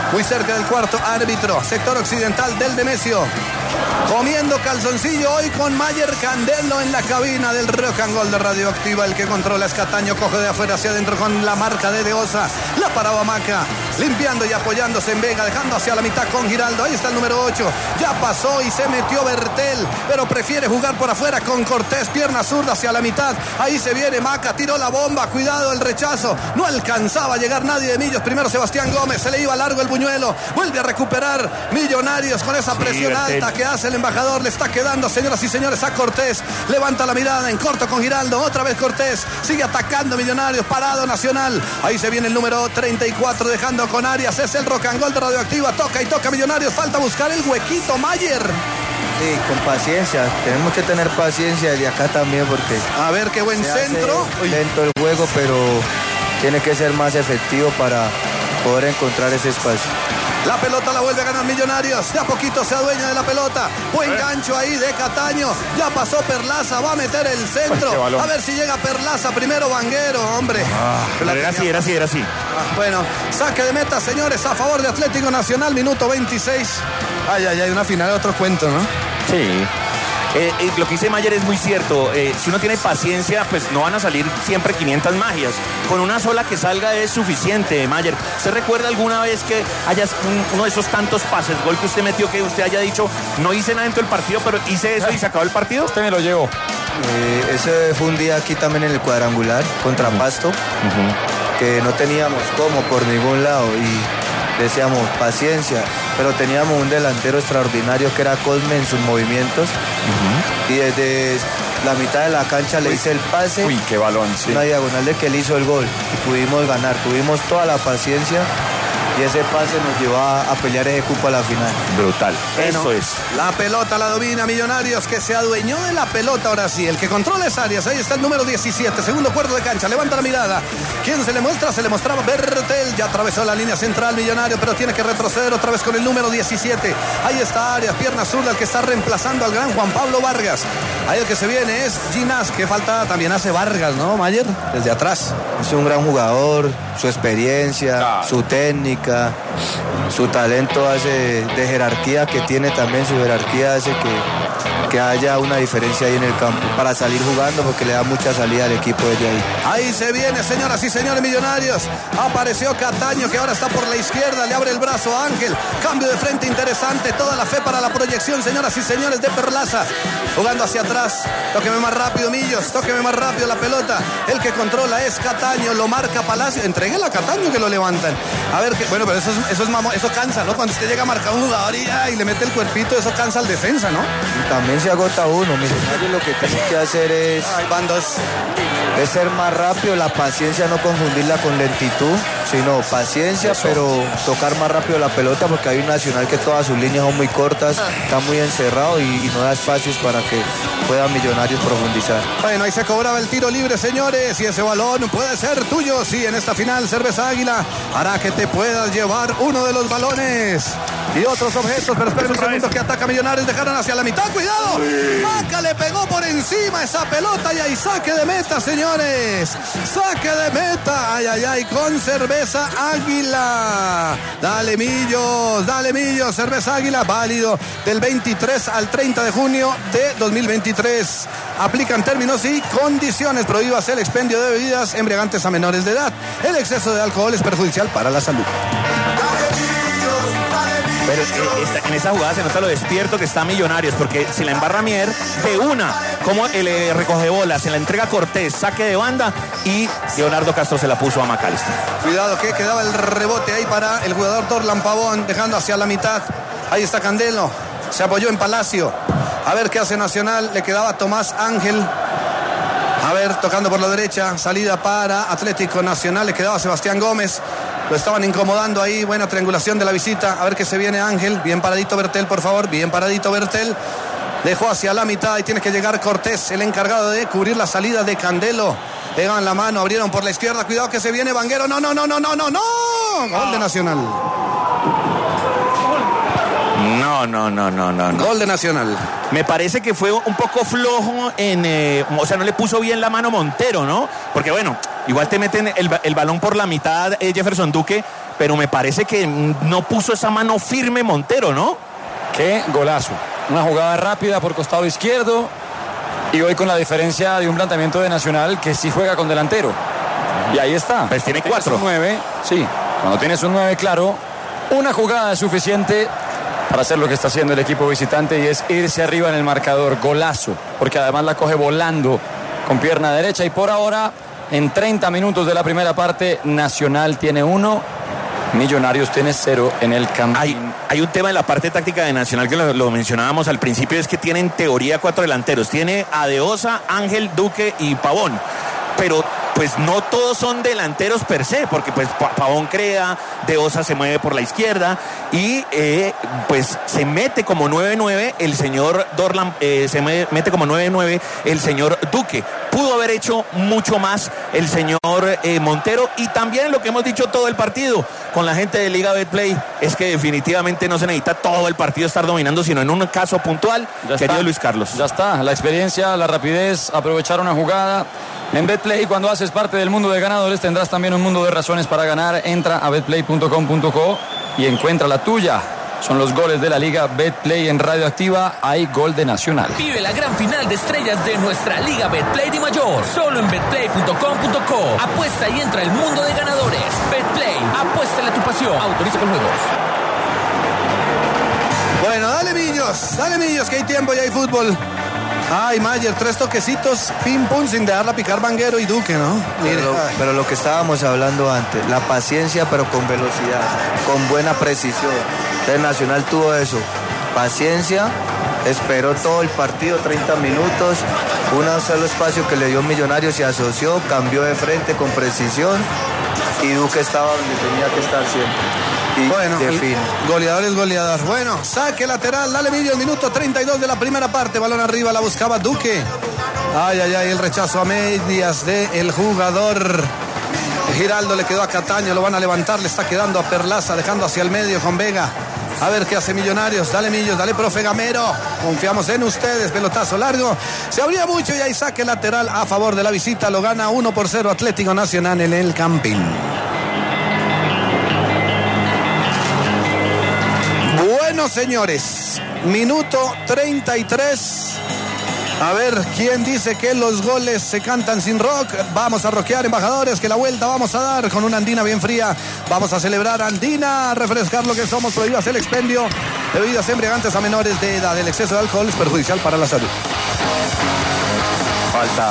muy cerca del cuarto árbitro, sector occidental del Demesio. Comiendo calzoncillo hoy con Mayer Candelo en la cabina del Rock and Gold de Radioactiva. El que controla es Cataño, coge de afuera hacia adentro con la marca de De Osa. La paraba Maca, limpiando y apoyándose en Vega, dejando hacia la mitad con Giraldo. Ahí está el número ocho, ya pasó y se metió Bertel, pero prefiere jugar por afuera con Cortés, pierna zurda hacia la mitad. Ahí se viene Maca, tiró la bomba, cuidado el rechazo, no alcanzaba a llegar nadie de Millos. Primero Sebastián Gómez, se le iba largo el buñuelo, vuelve a recuperar Millonarios con esa presión sí, alta que hace el embajador. Le está quedando, señoras y señores, a Cortés. Levanta la mirada en corto con Giraldo. Otra vez Cortés. Sigue atacando Millonarios. Parado Nacional. Ahí se viene el número treinta y cuatro dejando con Arias. Es el Rock and Gold de Radioactiva. Toca y toca Millonarios. Falta buscar el huequito. Mayer. Sí, con paciencia. Tenemos que tener paciencia de acá también porque... A ver qué buen centro. Lento el juego, pero tiene que ser más efectivo para poder encontrar ese espacio. La pelota la vuelve a ganar Millonarios. De a poquito se adueña de la pelota. Buen eh. gancho ahí de Cataño. Ya pasó Perlaza. Va a meter el centro. Ay, a ver si llega Perlaza. Primero Vanguero, hombre. Ah, era así, era así, era así. Ah, bueno, saque de meta, señores, a favor de Atlético Nacional. Minuto veintiséis. Ay, ay, ay, una final de otro cuento, ¿no? Sí. Eh, eh, lo que dice Mayer es muy cierto. Eh, si uno tiene paciencia, pues no van a salir siempre quinientas magias. Con una sola que salga es suficiente, Mayer. ¿Usted recuerda alguna vez que haya un, uno de esos tantos pases, gol que usted metió, que usted haya dicho, no hice nada dentro del partido, pero hice eso y se acabó el partido? Usted me lo llevó. Eh, ese fue un día aquí también en el cuadrangular contra uh-huh. Pasto, uh-huh. que no teníamos cómo por ningún lado y decíamos paciencia, pero teníamos un delantero extraordinario que era Cosme en sus movimientos uh-huh. y desde la mitad de la cancha le hice el pase. Uy, qué balón, sí. Una diagonal de que él hizo el gol y pudimos ganar, tuvimos toda la paciencia y ese pase nos llevó a, a pelear ese cupo a la final. Brutal, bueno, eso es. La pelota la domina Millonarios, que se adueñó de la pelota ahora sí. El que controla es Arias, ahí está el número diecisiete, segundo cuarto de cancha, levanta la mirada. ¿Quién se le muestra? Se le mostraba Bertel, ya atravesó la línea central Millonario, pero tiene que retroceder otra vez con el número diecisiete. Ahí está Arias, pierna zurda, el que está reemplazando al gran Juan Pablo Vargas. Ahí el que se viene es Ginás, que falta también hace Vargas, ¿no, Mayer? Desde atrás. Es un gran jugador, su experiencia, claro. su técnica, su talento hace de jerarquía que tiene también, su jerarquía hace que, que haya una diferencia ahí en el campo para salir jugando porque le da mucha salida al equipo desde ahí. Ahí se viene, señoras y señores Millonarios. Apareció Cataño, que ahora está por la izquierda, le abre el brazo a Ángel. Cambio de frente interesante, toda la fe para la proyección, señoras y señores, de Perlaza. Jugando hacia atrás, tóqueme más rápido Millos, tóqueme más rápido la pelota. El que controla es Cataño, lo marca Palacio. Entréguela a Cataño que lo levantan. A ver, que, bueno, pero eso es, eso es mamo, eso cansa, ¿no? Cuando usted llega a marcar un jugador y, ah, y le mete el cuerpito, eso cansa al defensa, ¿no? Y también se agota uno. Millonarios lo que tiene que hacer es... Ay, van dos. Es ser más rápido, la paciencia, no confundirla con lentitud, sino paciencia, eso. Pero tocar más rápido la pelota porque hay un Nacional que todas sus líneas son muy cortas, está muy encerrado y, y no da espacios para que puedan Millonarios profundizar. Bueno, ahí se cobraba el tiro libre, señores, y ese balón puede ser tuyo. Sí, en esta final Cerveza Águila hará que te puedas llevar uno de los balones y otros objetos, pero esperen un segundo que ataca Millonarios, dejaron hacia la mitad, cuidado, Maca le pegó por encima esa pelota y hay saque de meta, señores. Saque de meta, ay, ay, ay, con Cerveza Águila. Dale Millos, dale Millos, Cerveza Águila, válido del veintitrés al treinta de junio de dos mil veintitrés. Aplican términos y condiciones. Prohíbase el expendio de bebidas embriagantes a menores de edad. El exceso de alcohol es perjudicial para la salud. Pero eh, esta, en esa jugada se nota lo despierto que está Millonarios, porque si la embarra Mier de una, como el eh, recoge bolas, se la entrega Cortés, saque de banda y Leonardo Castro se la puso a Macalister. Cuidado que quedaba el rebote ahí para el jugador Dorlan Pavón, dejando hacia la mitad. Ahí está Candelo, se apoyó en Palacio. A ver qué hace Nacional, le quedaba Tomás Ángel. A ver, tocando por la derecha, salida para Atlético Nacional, le quedaba Sebastián Gómez. Lo estaban incomodando ahí, buena triangulación de la visita. A ver qué se viene Ángel, bien paradito Bertel, por favor, bien paradito Bertel. Dejó hacia la mitad y tiene que llegar Cortés, el encargado de cubrir la salida de Candelo. Pegan la mano, abrieron por la izquierda, cuidado que se viene Vanguero, no, no, no, no, no, no, no. Gol de Nacional. No, no, no, no, no, no. Gol de Nacional. Me parece que fue un poco flojo en... Eh, o sea, no le puso bien la mano Montero, ¿no? Porque bueno, igual te meten el, el balón por la mitad eh, Jefferson Duque, pero me parece que no puso esa mano firme Montero, ¿no? Qué golazo. Una jugada rápida por costado izquierdo y hoy con la diferencia de un planteamiento de Nacional que sí juega con delantero. Y ahí está. Pues tiene cuatro. Un nueve, sí. Cuando tienes un nueve claro, una jugada es suficiente para hacer lo que está haciendo el equipo visitante y es irse arriba en el marcador. Golazo, porque además la coge volando con pierna derecha y por ahora, en treinta minutos de la primera parte, Nacional tiene uno, Millonarios tiene cero en el campo. Hay, hay un tema en la parte táctica de Nacional que lo, lo mencionábamos al principio, es que tiene en teoría cuatro delanteros. Tiene a De Osa, Ángel, Duque y Pavón. Pero pues no todos son delanteros per se, porque pues Pavón crea, De Osa se mueve por la izquierda y eh, pues se mete como nueve nueve el señor Dorlan, eh, se mete como nueve nueve el señor Duque. Pudo haber hecho mucho más el señor eh, Montero, y también lo que hemos dicho todo el partido con la gente de Liga Betplay es que definitivamente no se necesita todo el partido estar dominando, sino en un caso puntual, ya querido está. Luis Carlos. Ya está, la experiencia, la rapidez, aprovechar una jugada. En Betplay, cuando haces parte del mundo de ganadores, tendrás también un mundo de razones para ganar. Entra a betplay punto com punto co y encuentra la tuya. Son los goles de la Liga Betplay en Radioactiva. Hay gol de Nacional. Vive la gran final de estrellas de nuestra Liga Betplay de Mayor. Solo en betplay punto com punto co. Apuesta y entra al mundo de ganadores. Betplay, apuéstale a tu pasión. Autoriza con juegos. Bueno, dale Millos, dale Millos, que hay tiempo y hay fútbol. Ay, Mayer, tres toquecitos, pim pum, sin dejarla picar Vanguero y Duque, ¿no? Mire, pero, pero lo que estábamos hablando antes, la paciencia pero con velocidad, con buena precisión. El Nacional tuvo eso, paciencia, esperó todo el partido, treinta minutos, un solo espacio que le dio Millonarios, se asoció, cambió de frente con precisión y Duque estaba donde tenía que estar siempre. Y bueno, define. Goleador es goleador. Bueno, saque lateral, dale Millos, minuto treinta y dos de la primera parte, balón arriba, la buscaba Duque. Ay, ay, ay, el rechazo a medias del jugador. Giraldo le quedó a Cataño, lo van a levantar, le está quedando a Perlaza, dejando hacia el medio con Vega. A ver qué hace Millonarios, dale Millos, dale profe Gamero, confiamos en ustedes, pelotazo largo, se abría mucho y hay saque lateral a favor de la visita, lo gana uno por cero Atlético Nacional en el Campín. Bueno, señores, minuto treinta y tres. A ver, ¿quién dice que los goles se cantan sin rock? Vamos a rockear, embajadores, que la vuelta vamos a dar con una andina bien fría. Vamos a celebrar andina, a refrescar lo que somos. Prohibidas el expendio de bebidas embriagantes a menores de edad. El exceso de alcohol es perjudicial para la salud. Falta.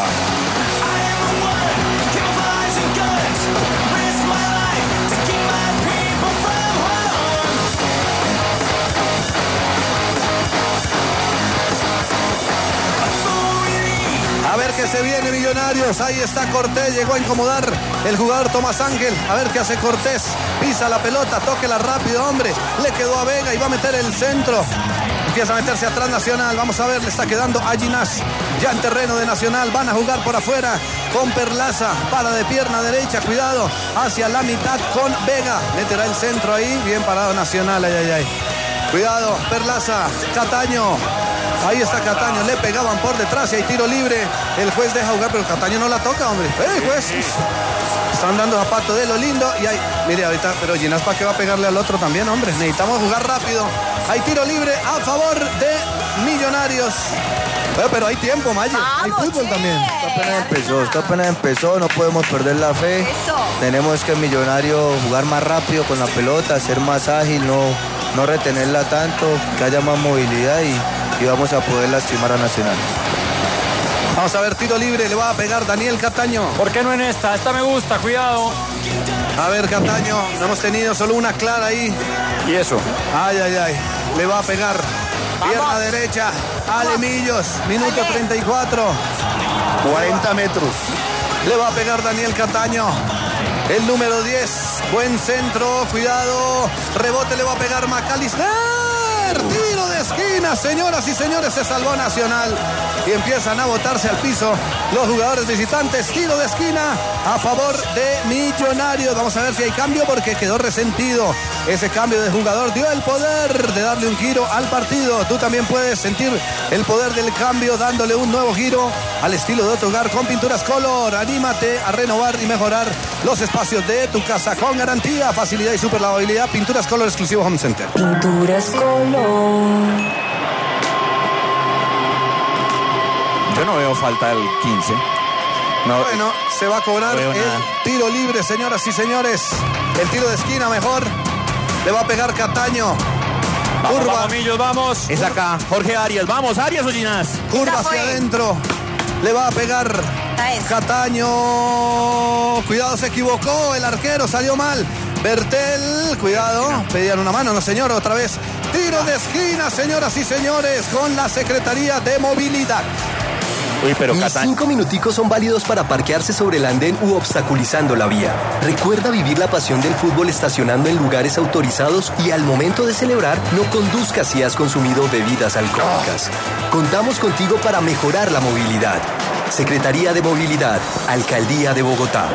A ver qué se viene Millonarios, ahí está Cortés, llegó a incomodar el jugador Tomás Ángel, a ver qué hace Cortés, pisa la pelota, tóquela rápido hombre, le quedó a Vega y va a meter el centro, empieza a meterse atrás Nacional, vamos a ver, le está quedando a Ginás, ya en terreno de Nacional, van a jugar por afuera con Perlaza, para de pierna derecha, cuidado, hacia la mitad con Vega, meterá el centro ahí, bien parado Nacional, ay, ay, ay, cuidado, Perlaza, Cataño. Ahí está Cataño, le pegaban por detrás y hay tiro libre. El juez deja jugar, pero Cataño no la toca, hombre. ¡Eh, juez! Están dando zapato de lo lindo y hay... Mire, ahorita, pero Ginás, ¿para qué va a pegarle al otro también, hombre? Necesitamos jugar rápido. Hay tiro libre a favor de Millonarios. Pero, pero hay tiempo, Maya. Hay fútbol también. Esto apenas empezó, esto apenas empezó, no podemos perder la fe. Eso. Tenemos que Millonario jugar más rápido con la pelota, ser más ágil, no, no retenerla tanto, que haya más movilidad y... y vamos a poder lastimar a Nacional. Vamos a ver, tiro libre, le va a pegar Daniel Cataño. ¿Por qué no en esta? Esta me gusta, cuidado. A ver, Cataño, no hemos tenido solo una clara ahí. ¿Y eso? Ay, ay, ay, le va a pegar. Pierna derecha, Ale Millos, minuto treinta y cuatro. cuarenta metros. Le va a pegar Daniel Cataño. El número diez, buen centro, cuidado. Rebote le va a pegar Macalister. Tiro tiro de esquina, señoras y señores, se salvó Nacional y empiezan a botarse al piso los jugadores visitantes. Tiro de esquina a favor de Millonarios. Vamos a ver si hay cambio porque quedó resentido. Ese cambio de jugador dio el poder de darle un giro al partido. Tú también puedes sentir el poder del cambio dándole un nuevo giro al estilo de otro hogar con Pinturas Color. Anímate a renovar y mejorar los espacios de tu casa con garantía, facilidad y super lavabilidad. Pinturas Color exclusivo Home Center. Pinturas Color. Yo no veo falta el quince. No, bueno, se va a cobrar el nada. Tiro libre, señoras y señores. El tiro de esquina mejor. Le va a pegar Cataño. Vamos, curva. Vamos, Millos, vamos. Es acá. Jorge Arias. Vamos, Arias o Ginás. Curva hacia adentro. Le va a pegar Cataño. Cuidado, se equivocó. El arquero salió mal. Bertel, cuidado. Pedían una mano, no señor, otra vez. Tiro de esquina, señoras y señores, con la Secretaría de Movilidad. Uy, pero Mis cinco minuticos son válidos para parquearse sobre el andén u obstaculizando la vía. Recuerda vivir la pasión del fútbol estacionando en lugares autorizados y al momento de celebrar, no conduzcas si has consumido bebidas alcohólicas. Contamos contigo para mejorar la movilidad. Secretaría de Movilidad, Alcaldía de Bogotá.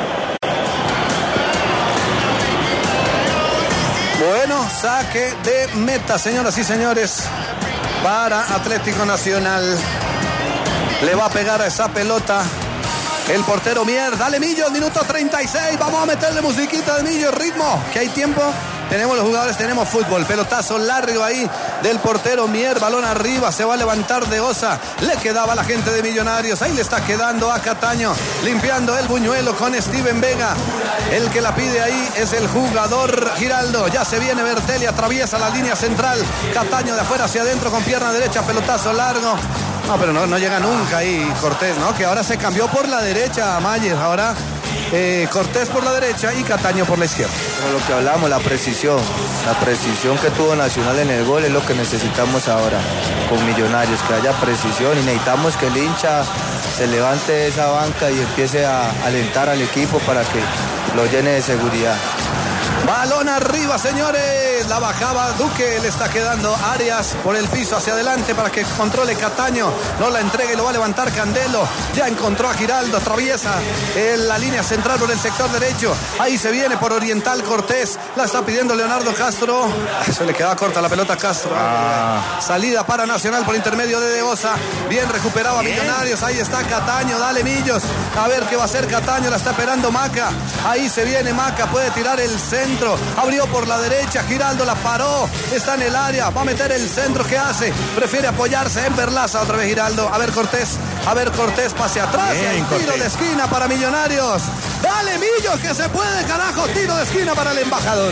Bueno, saque de meta, señoras y señores, para Atlético Nacional. Le va a pegar a esa pelota el portero Mier. Dale, Millo, minuto treinta y seis. Vamos a meterle musiquita de Millo, ritmo, que hay tiempo. Tenemos los jugadores, tenemos fútbol. Pelotazo largo ahí del portero Mier. Balón arriba, se va a levantar de Osa. Le quedaba a la gente de Millonarios. Ahí le está quedando a Cataño. Limpiando el buñuelo con Steven Vega. El que la pide ahí es el jugador Giraldo. Ya se viene Bertelli, atraviesa la línea central. Cataño de afuera hacia adentro con pierna derecha. Pelotazo largo. No, pero no, no llega nunca ahí Cortés, ¿no? Que ahora se cambió por la derecha Mayer. Ahora eh, Cortés por la derecha y Cataño por la izquierda. Como lo que hablamos, la precisión. La precisión que tuvo Nacional en el gol es lo que necesitamos ahora con Millonarios, que haya precisión y necesitamos que el hincha se levante de esa banca y empiece a alentar al equipo para que lo llene de seguridad. Balón arriba, señores. La bajaba Duque. Le está quedando Arias por el piso hacia adelante para que controle Cataño. No la entregue, lo va a levantar Candelo. Ya encontró a Giraldo. Atraviesa en la línea central por el sector derecho. Ahí se viene por Oriental Cortés. La está pidiendo Leonardo Castro. Se le queda corta la pelota a Castro. Ah. Salida para Nacional por intermedio de De Osa. Bien recuperado a Millonarios. Ahí está Cataño. Dale, Millos. A ver qué va a hacer Cataño. La está esperando Maca. Ahí se viene Maca. Puede tirar el centro. Abrió por la derecha, Giraldo la paró, está en el área, va a meter el centro. ¿Qué hace? Prefiere apoyarse en Perlaza, otra vez Giraldo. A ver Cortés, a ver Cortés, pase atrás. Bien, el tiro Cortés de esquina para Millonarios. Dale, Millos, que se puede, carajo. Tiro de esquina para el embajador.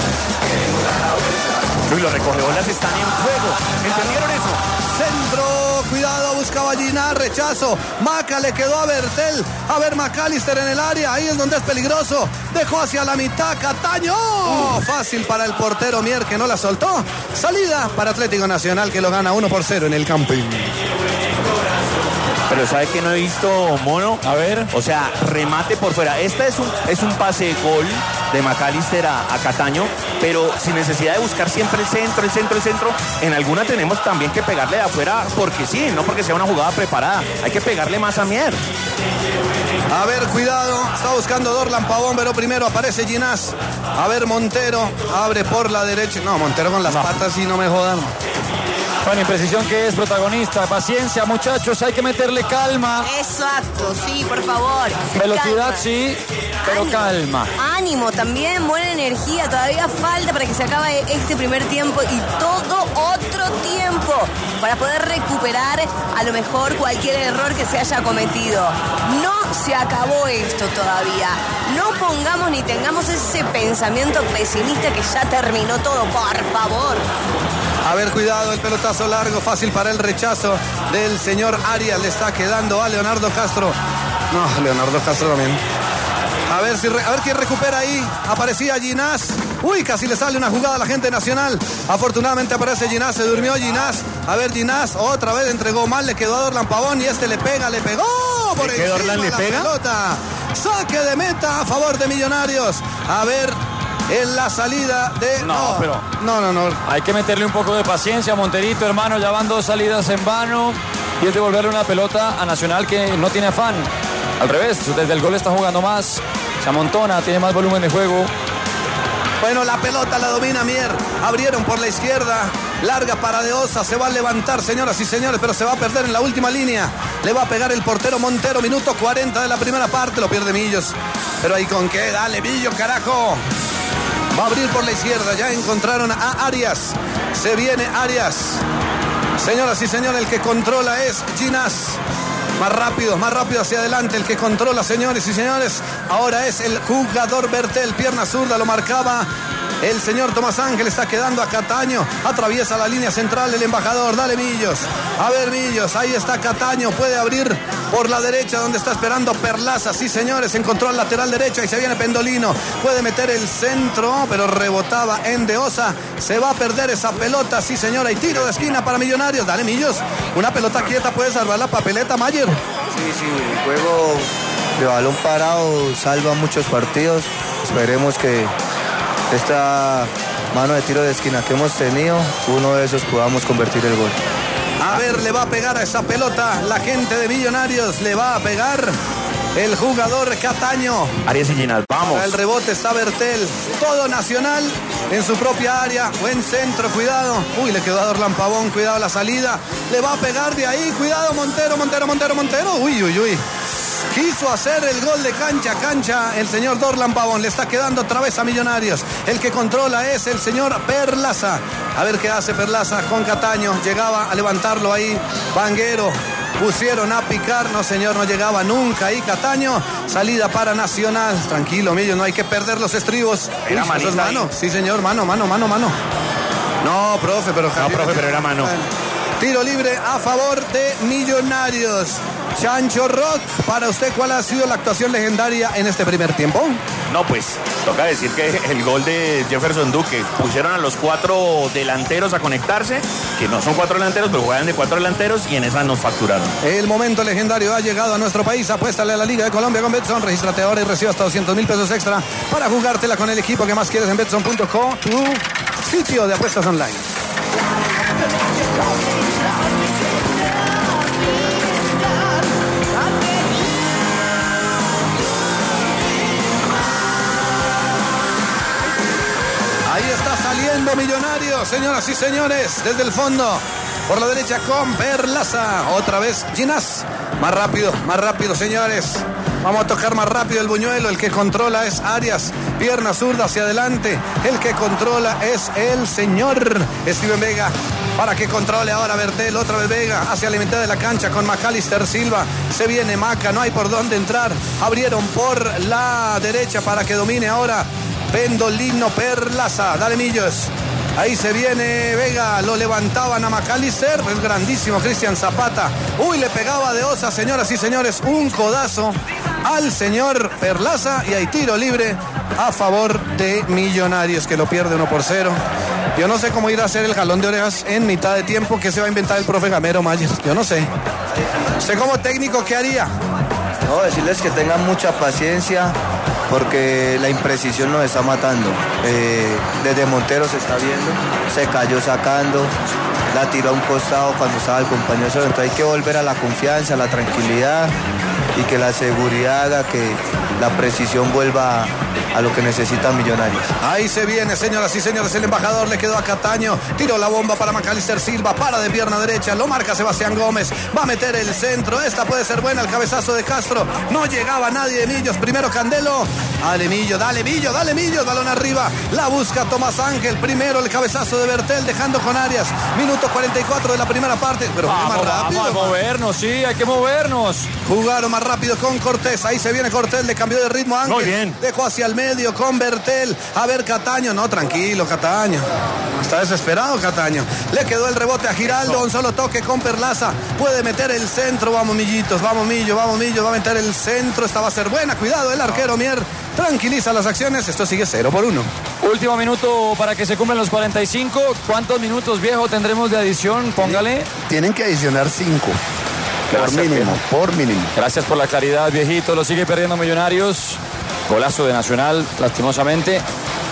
Uy, los recogedoras están en fuego. ¿Entendieron eso? Centro, cuidado, buscaba Ginás, rechazo. Maca le quedó a Bertel. A ver, McAllister en el área, ahí es donde es peligroso. Dejó hacia la mitad, Cataño. Oh, fácil para el portero Mier, que no la soltó. Salida para Atlético Nacional, que lo gana uno por cero en el camping. Pero ¿sabe que no he visto, Mono? A ver. O sea, remate por fuera. Este es un, es un pase gol de McAllister a, a Cataño, pero sin necesidad de buscar siempre el centro, el centro, el centro. En alguna tenemos también que pegarle de afuera porque sí, no porque sea una jugada preparada. Hay que pegarle más a Mier. A ver, cuidado. Está buscando Dorlan Pavón, pero primero aparece Ginás. A ver, Montero. Abre por la derecha. No, Montero con las no. patas y no me jodan. Bueno, imprecisión que es protagonista. Paciencia, muchachos, hay que meterle calma. Exacto, sí, por favor. Velocidad, calma. Sí, pero ánimo, calma. Ánimo también, buena energía. Todavía falta para que se acabe este primer tiempo y todo otro tiempo para poder recuperar a lo mejor cualquier error que se haya cometido. No se acabó esto todavía. No pongamos ni tengamos ese pensamiento pesimista que ya terminó todo, por favor. A ver, cuidado, el pelotazo largo, fácil para el rechazo del señor Arias. Le está quedando a Leonardo Castro. No, Leonardo Castro también. A ver, si, a ver quién recupera ahí. Aparecía Ginás. Uy, casi le sale una jugada a la gente Nacional. Afortunadamente aparece Ginás, se durmió Ginás. A ver, Ginás, otra vez entregó mal, le quedó a Dorlan Pavón y este le pega, le pegó por encima Dorlan le la pega? pelota. Saque de meta a favor de Millonarios. A ver, en la salida de... No, no, pero... No, no, no. Hay que meterle un poco de paciencia a Monterito, hermano. Ya van dos salidas en vano. Y es devolverle una pelota a Nacional que no tiene afán. Al revés, desde el gol está jugando más. Se amontona, tiene más volumen de juego. Bueno, la pelota la domina Mier. Abrieron por la izquierda. Larga para De Osa. Se va a levantar, señoras y señores, pero se va a perder en la última línea. Le va a pegar el portero Montero. Minuto cuarenta de la primera parte. Lo pierde Millos. Pero ahí con qué. Dale, Millo, carajo. Va a abrir por la izquierda. Ya encontraron a Arias. Se viene Arias. Señoras y señores, el que controla es Ginás. Más rápido, más rápido hacia adelante. El que controla, señores y señores, ahora es el jugador Bertel. Pierna zurda, lo marcaba el señor Tomás Ángel. Está quedando a Cataño. Atraviesa la línea central el embajador. Dale, Millos. A ver, Millos. Ahí está Cataño. Puede abrir por la derecha donde está esperando Perlaza. Sí, señores. Encontró al lateral derecho. Ahí se viene Pendolino. Puede meter el centro, pero rebotaba en De Osa. Se va a perder esa pelota. Sí, señora. Y tiro de esquina para Millonarios. Dale, Millos. Una pelota quieta puede salvar la papeleta, Mayer. Sí, sí. El juego de balón parado salva muchos partidos. Esperemos que esta mano de tiro de esquina que hemos tenido, uno de esos podamos convertir el gol. A ver, le va a pegar a esa pelota la gente de Millonarios, le va a pegar el jugador Cataño. Arias y Ginás, vamos. Para el rebote está Bertel, todo Nacional en su propia área, buen centro, cuidado. Uy, le quedó a Dorlan Pavón, cuidado la salida. Le va a pegar de ahí, cuidado Montero, Montero, Montero, Montero. Uy, uy, uy. Quiso hacer el gol de cancha a cancha el señor Dorlan Pavón. Le está quedando otra vez a Millonarios. El que controla es el señor Perlaza. A ver qué hace Perlaza con Cataño. Llegaba a levantarlo ahí. Vanguero. Pusieron a picar. No, señor, no llegaba nunca ahí Cataño. Salida para Nacional. Tranquilo, Millo, no hay que perder los estribos. Era Uy, manita eso es mano. ahí. Sí, señor, mano, mano, mano, mano. No, profe, pero... No, profe, pero era mano. Tiro libre a favor de Millonarios. Chancho Rock, para usted, ¿cuál ha sido la actuación legendaria en este primer tiempo? No, pues, toca decir que el gol de Jefferson Duque, pusieron a los cuatro delanteros a conectarse, que no son cuatro delanteros, pero juegan de cuatro delanteros y en esa nos facturaron. El momento legendario ha llegado a nuestro país. Apuéstale a la Liga de Colombia con Betson. Regístrate ahora y recibe hasta doscientos mil pesos extra para jugártela con el equipo que más quieres en betson punto co, tu sitio de apuestas online. Ahí está saliendo Millonarios, señoras y señores, desde el fondo. Por la derecha con Perlaza. Otra vez Ginás. Más rápido, más rápido, señores. Vamos a tocar más rápido el buñuelo. El que controla es Arias. Pierna zurda hacia adelante. El que controla es el señor Steven Vega. Para que controle ahora Bertel. Otra vez Vega hacia la mitad de la cancha con Macalister Silva. Se viene Maca. No hay por dónde entrar. Abrieron por la derecha para que domine ahora Pendolino Perlaza. Dale, Millos. Ahí se viene Vega, lo levantaban a Macalister, es grandísimo Cristian Zapata. Uy, le pegaba De Osa, señoras y señores, un codazo al señor Perlaza y hay tiro libre a favor de Millonarios, que lo pierde uno por cero. Yo no sé cómo ir a hacer el jalón de orejas en mitad de tiempo que se va a inventar el profe Gamero Mayer. Yo no sé. ¿Usted como técnico qué haría? No, decirles que tengan mucha paciencia porque la imprecisión nos está matando. Eh, desde Montero se está viendo, se cayó sacando, la tiró a un costado cuando estaba el compañero solo. Entonces hay que volver a la confianza, a la tranquilidad y que la seguridad haga que la precisión vuelva a, a lo que necesitan Millonarios. Ahí se viene, señoras y señores, el embajador le quedó a Cataño, tiró la bomba para Macalister Silva, para de pierna derecha, lo marca Sebastián Gómez, va a meter el centro, esta puede ser buena, el cabezazo de Castro, no llegaba nadie de Millos, primero Candelo, dale Millo, dale Millo, dale Millo, balón arriba, la busca Tomás Ángel, primero el cabezazo de Bertel, dejando con Arias, minuto cuarenta y cuatro de la primera parte, pero vamos, más rápido. Vamos a movernos, sí, hay que movernos. Jugaron más rápido con Cortés, ahí se viene Cortés, le cambió de ritmo a Ángel. Muy bien. Dejó hacia el medio con Bertel. A ver, Cataño. No, tranquilo, Cataño. Está desesperado, Cataño. Le quedó el rebote a Giraldo. Un solo toque con Perlaza. Puede meter el centro. Vamos, Millitos. Vamos, Millo. Vamos, Millo. Va a meter el centro. Esta va a ser buena. Cuidado, el arquero Mier tranquiliza las acciones. Esto sigue cero por uno. Último minuto para que se cumplan los cuarenta y cinco. ¿Cuántos minutos, viejo, tendremos de adición? Póngale. Tienen que adicionar cinco. Por mínimo, por mínimo. Gracias por la claridad, viejito. Lo sigue perdiendo Millonarios. Golazo de Nacional, lastimosamente.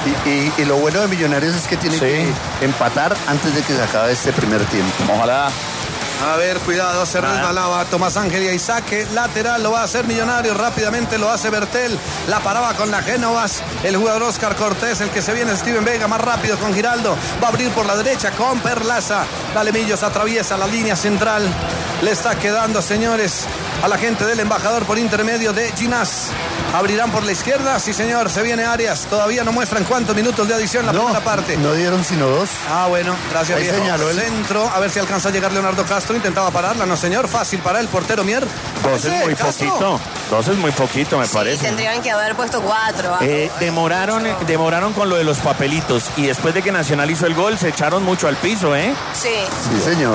Y, y, y lo bueno de Millonarios es que tiene sí. que empatar antes de que se acabe este primer tiempo. Ojalá. A ver, cuidado, se resbalaba Tomás Ángel y ahí saque lateral, lo va a hacer Millonarios, rápidamente lo hace Bertel, la paraba con la Génovas, el jugador Oscar Cortés, el que se viene Steven Vega, más rápido con Giraldo, va a abrir por la derecha con Perlaza, dale Millos, atraviesa la línea central, le está quedando, señores, a la gente del embajador por intermedio de Ginás. Abrirán por la izquierda, sí señor, se viene Arias, todavía no muestran cuántos minutos de adición en la no, primera parte. No dieron sino dos. Ah, bueno, gracias Ahí viejo. señaló el centro, a ver si alcanza a llegar Leonardo Castro, intentaba pararla, no señor, fácil para el portero Mier. Dos es muy Castro. poquito, dos es muy poquito me sí, parece. Tendrían que haber puesto cuatro. Eh, demoraron, demoraron con lo de los papelitos y después de que Nacional hizo el gol se echaron mucho al piso, ¿eh? Sí. Sí, señor.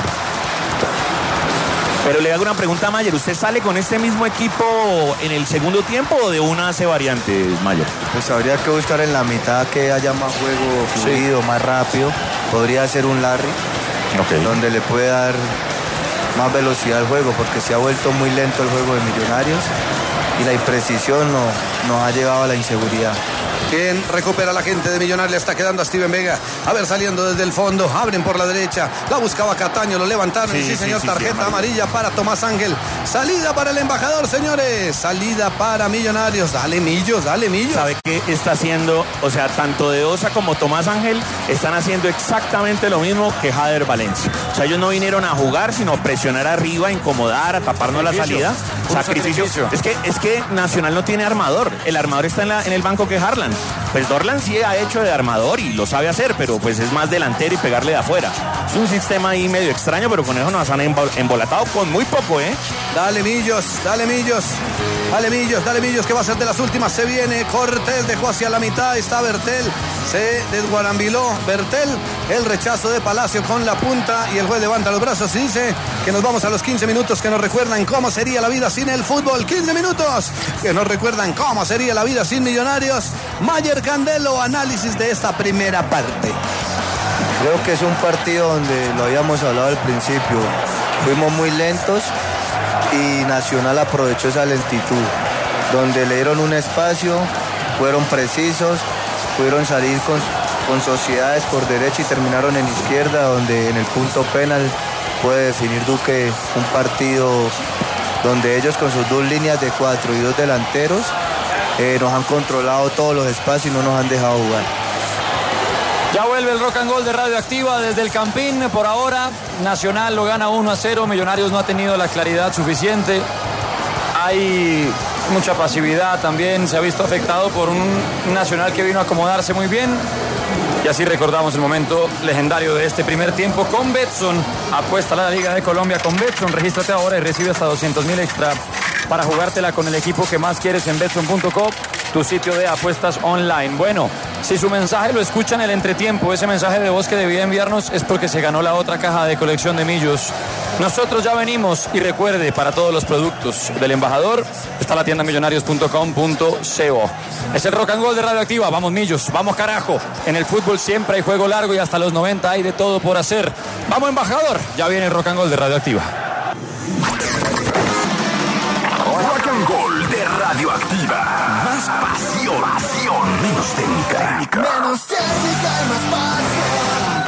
Pero le hago una pregunta a Mayer, ¿usted sale con este mismo equipo en el segundo tiempo o de una hace variantes, Mayer? Pues habría que buscar en la mitad que haya más juego fluido, sí. más rápido. Podría ser un Larry, okay. donde le puede dar más velocidad al juego, porque se ha vuelto muy lento el juego de Millonarios y la imprecisión no, nos ha llevado a la inseguridad. Bien, recupera la gente de Millonarios, le está quedando a Steven Vega. A ver, saliendo desde el fondo, abren por la derecha. La buscaba Cataño, lo levantaron. Sí, sí señor, sí, sí, tarjeta sí, amarilla para Tomás Ángel. Salida para el embajador, señores. Salida para Millonarios. Dale Millos, dale Millos. ¿Sabe qué está haciendo? O sea, tanto De Osa como Tomás Ángel están haciendo exactamente lo mismo que Jader Valencia. O sea, ellos no vinieron a jugar, sino a presionar arriba, a incomodar, a taparnos la salida. Sacrificio. sacrificio. Es que, es que Nacional no tiene armador. El armador está en, la, en el banco que Harlan. Pues Dorlan sí ha hecho de armador y lo sabe hacer, pero pues es más delantero y pegarle de afuera. Es un sistema ahí medio extraño, pero con eso nos han embolatado con muy poco, ¿eh? Dale Millos, dale Millos, dale Millos, dale Millos, que va a ser de las últimas. Se viene Cortés, dejó hacia la mitad, está Bertel, se desguarambiló Bertel, el rechazo de Palacio con la punta y el juez levanta los brazos y dice que nos vamos a los quince minutos que nos recuerdan cómo sería la vida sin el fútbol. quince minutos que nos recuerdan cómo sería la vida sin Millonarios. Mayer Candelo, análisis de esta primera parte. Creo que es un partido donde lo habíamos hablado al principio. Fuimos muy lentos y Nacional aprovechó esa lentitud. Donde le dieron un espacio, fueron precisos, pudieron salir con, con sociedades por derecha y terminaron en izquierda, donde en el punto penal puede definir Duque un partido donde ellos con sus dos líneas de cuatro y dos delanteros Eh, nos han controlado todos los espacios y no nos han dejado jugar. Ya vuelve el Rock and Roll de Radioactiva desde el Campín. Por ahora, Nacional lo gana uno a cero. Millonarios no ha tenido la claridad suficiente. Hay mucha pasividad también. Se ha visto afectado por un Nacional que vino a acomodarse muy bien. Y así recordamos el momento legendario de este primer tiempo con Betson. Apuesta a la Liga de Colombia con Betson. Regístrate ahora y recibe hasta doscientos mil extra para jugártela con el equipo que más quieres en betson punto com, tu sitio de apuestas online. Bueno, si su mensaje lo escucha en el entretiempo, ese mensaje de voz que debía enviarnos es porque se ganó la otra caja de colección de Millos. Nosotros ya venimos y recuerde, para todos los productos del embajador está la tienda millonarios punto com punto co. Es el Rock and Roll de Radioactiva. Vamos Millos, vamos carajo. En el fútbol siempre hay juego largo y hasta los noventa hay de todo por hacer. Vamos embajador, ya viene el Rock and Roll de Radioactiva. Rock and Roll de Radioactiva. Más pasión, pasión, menos técnica. Menos técnica y más pasión.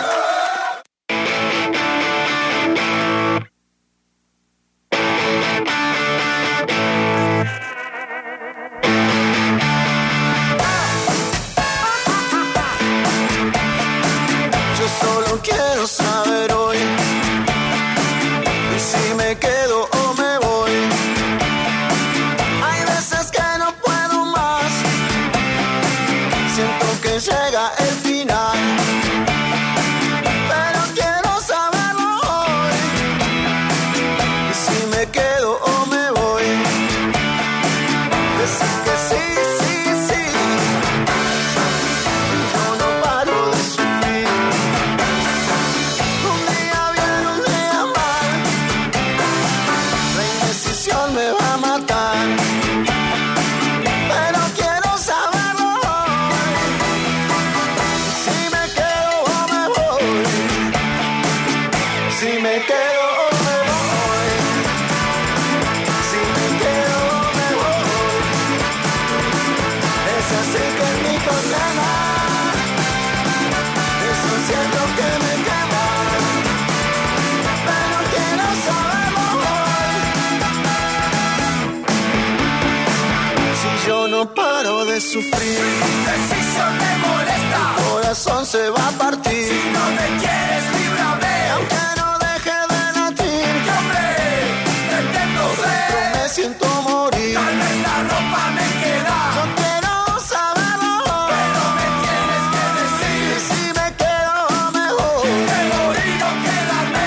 Yo solo quiero saber hoy si me quedo o me voy. Hay veces que no puedo más, siento que llega el final, pero quiero saberlo hoy. Y si me quedo o me voy, decir que sí, sí, sí. Yo no paro de sufrir, un día bien, un día mal, la indecisión me va a matar, pero quiero saberlo hoy. de sufrir. Decisión me molesta. Mi corazón se va a partir. Si no me quieres, líbrame. Aunque no deje de latir. Que hombre, pretendo ser. Me siento morir. Tal vez la ropa me queda. Yo quiero saberlo. Pero me tienes que decir. Y si me quedo mejor. Que morir o quedarme.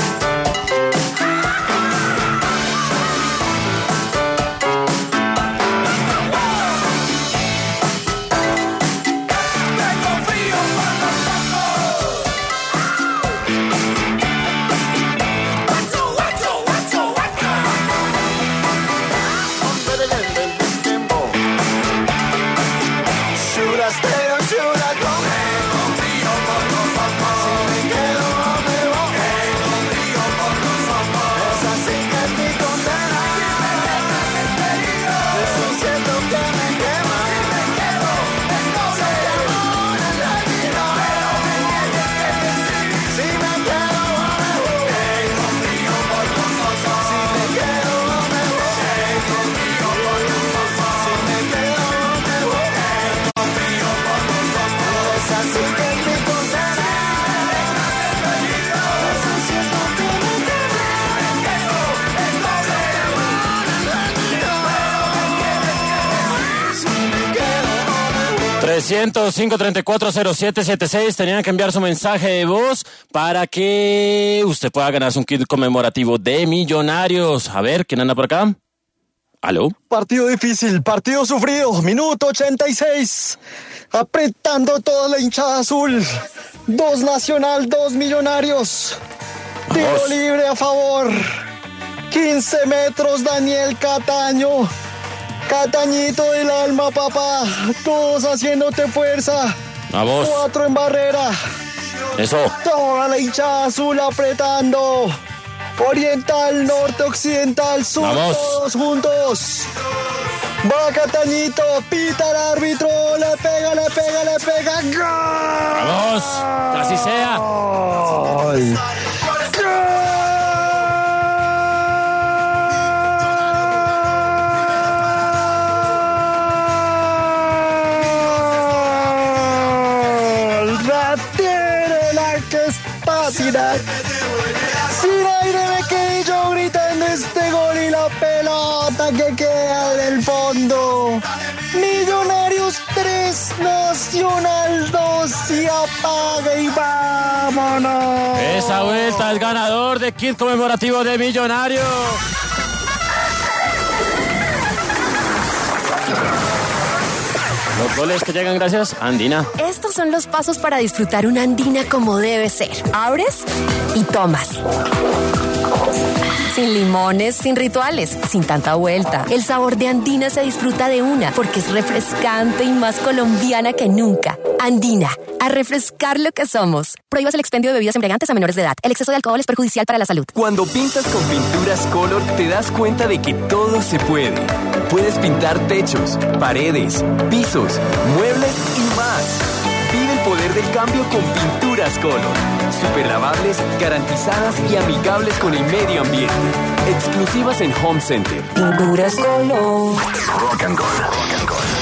trescientos cinco, treinta y cuatro, cero siete setenta y seis. Tenían que enviar su mensaje de voz para que usted pueda ganarse un kit conmemorativo de Millonarios. A ver, ¿quién anda por acá? ¿Aló? Partido difícil, partido sufrido, minuto ochenta y seis. Apretando toda la hinchada azul. Dos Nacional, dos Millonarios. Tiro libre a favor. quince metros, Daniel Cataño. Catañito del alma, papá. Todos haciéndote fuerza. Vamos. Cuatro en barrera. Eso. Toda la hinchada azul apretando. Oriental, norte, occidental, sur. Vamos. Todos juntos. Va Catañito, pita el árbitro. Le pega, le pega, le pega. ¡Gol! Vamos. Que así sea. ¡Gol! Sin aire me quedé yo gritando este gol y la pelota que queda en el fondo. Millonarios tres, Nacional dos y apaga y vámonos. Esa vuelta es ganador de kit conmemorativo de Millonarios. Los goles que llegan gracias a Andina. Estos son los pasos para disfrutar una andina como debe ser. Abres y tomas. Sin limones, sin rituales, sin tanta vuelta. El sabor de Andina se disfruta de una porque es refrescante y más colombiana que nunca. Andina, a refrescar lo que somos. Prohíbas el expendio de bebidas embriagantes a menores de edad. El exceso de alcohol es perjudicial para la salud. Cuando pintas con Pinturas Color, te das cuenta de que todo se puede. Puedes pintar techos, paredes, pisos, muebles y más. Vive el poder del cambio con Pinturas Color. Super lavables, garantizadas y amigables con el medio ambiente. Exclusivas en Home Center. Pinturas Color. Rock and Roll. Rock and Roll.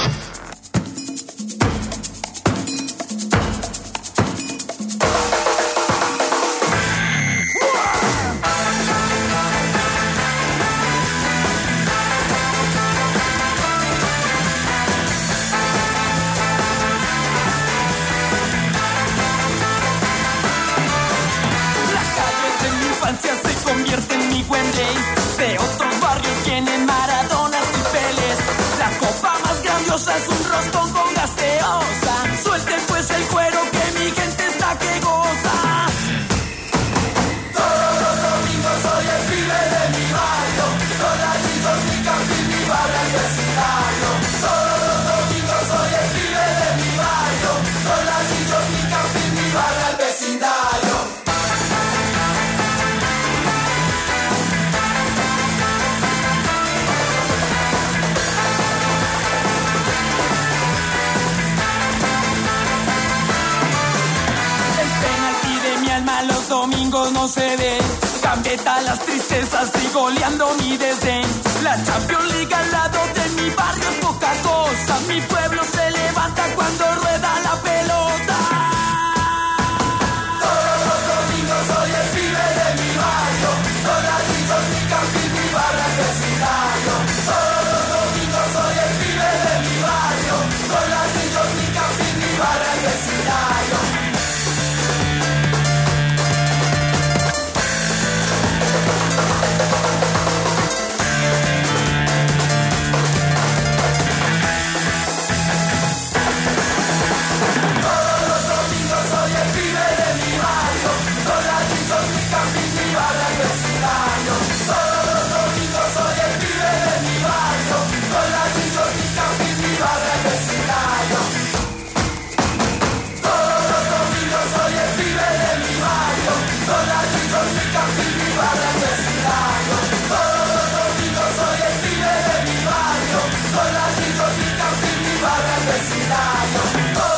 De otros barrios tienen Maradonas y Peles. La copa más grandiosa es un roscón con gaseosa. Suelten pues el cuero que mi gente está que goza. Todos los domingos soy el pibe de mi barrio. Soladitos, mi campín, mi barra, el vecindario. Todos los domingos soy el pibe de mi barrio. Soladitos, mi campín, mi barra, el vecindario. Los domingos no se ven, Gambetta las tristezas y goleando mi desdén. La Champions League al lado de mi barrio es poca cosa, mi pueblo se levanta cuando rueda la pelota. Todos los domingos soy el pibe de mi barrio, los ladrillos, mi campín, mi barra, el vecindario. Todos los domingos soy el pibe de mi barrio, los ladrillos, mi campín, mi barra, el vecindario. Todos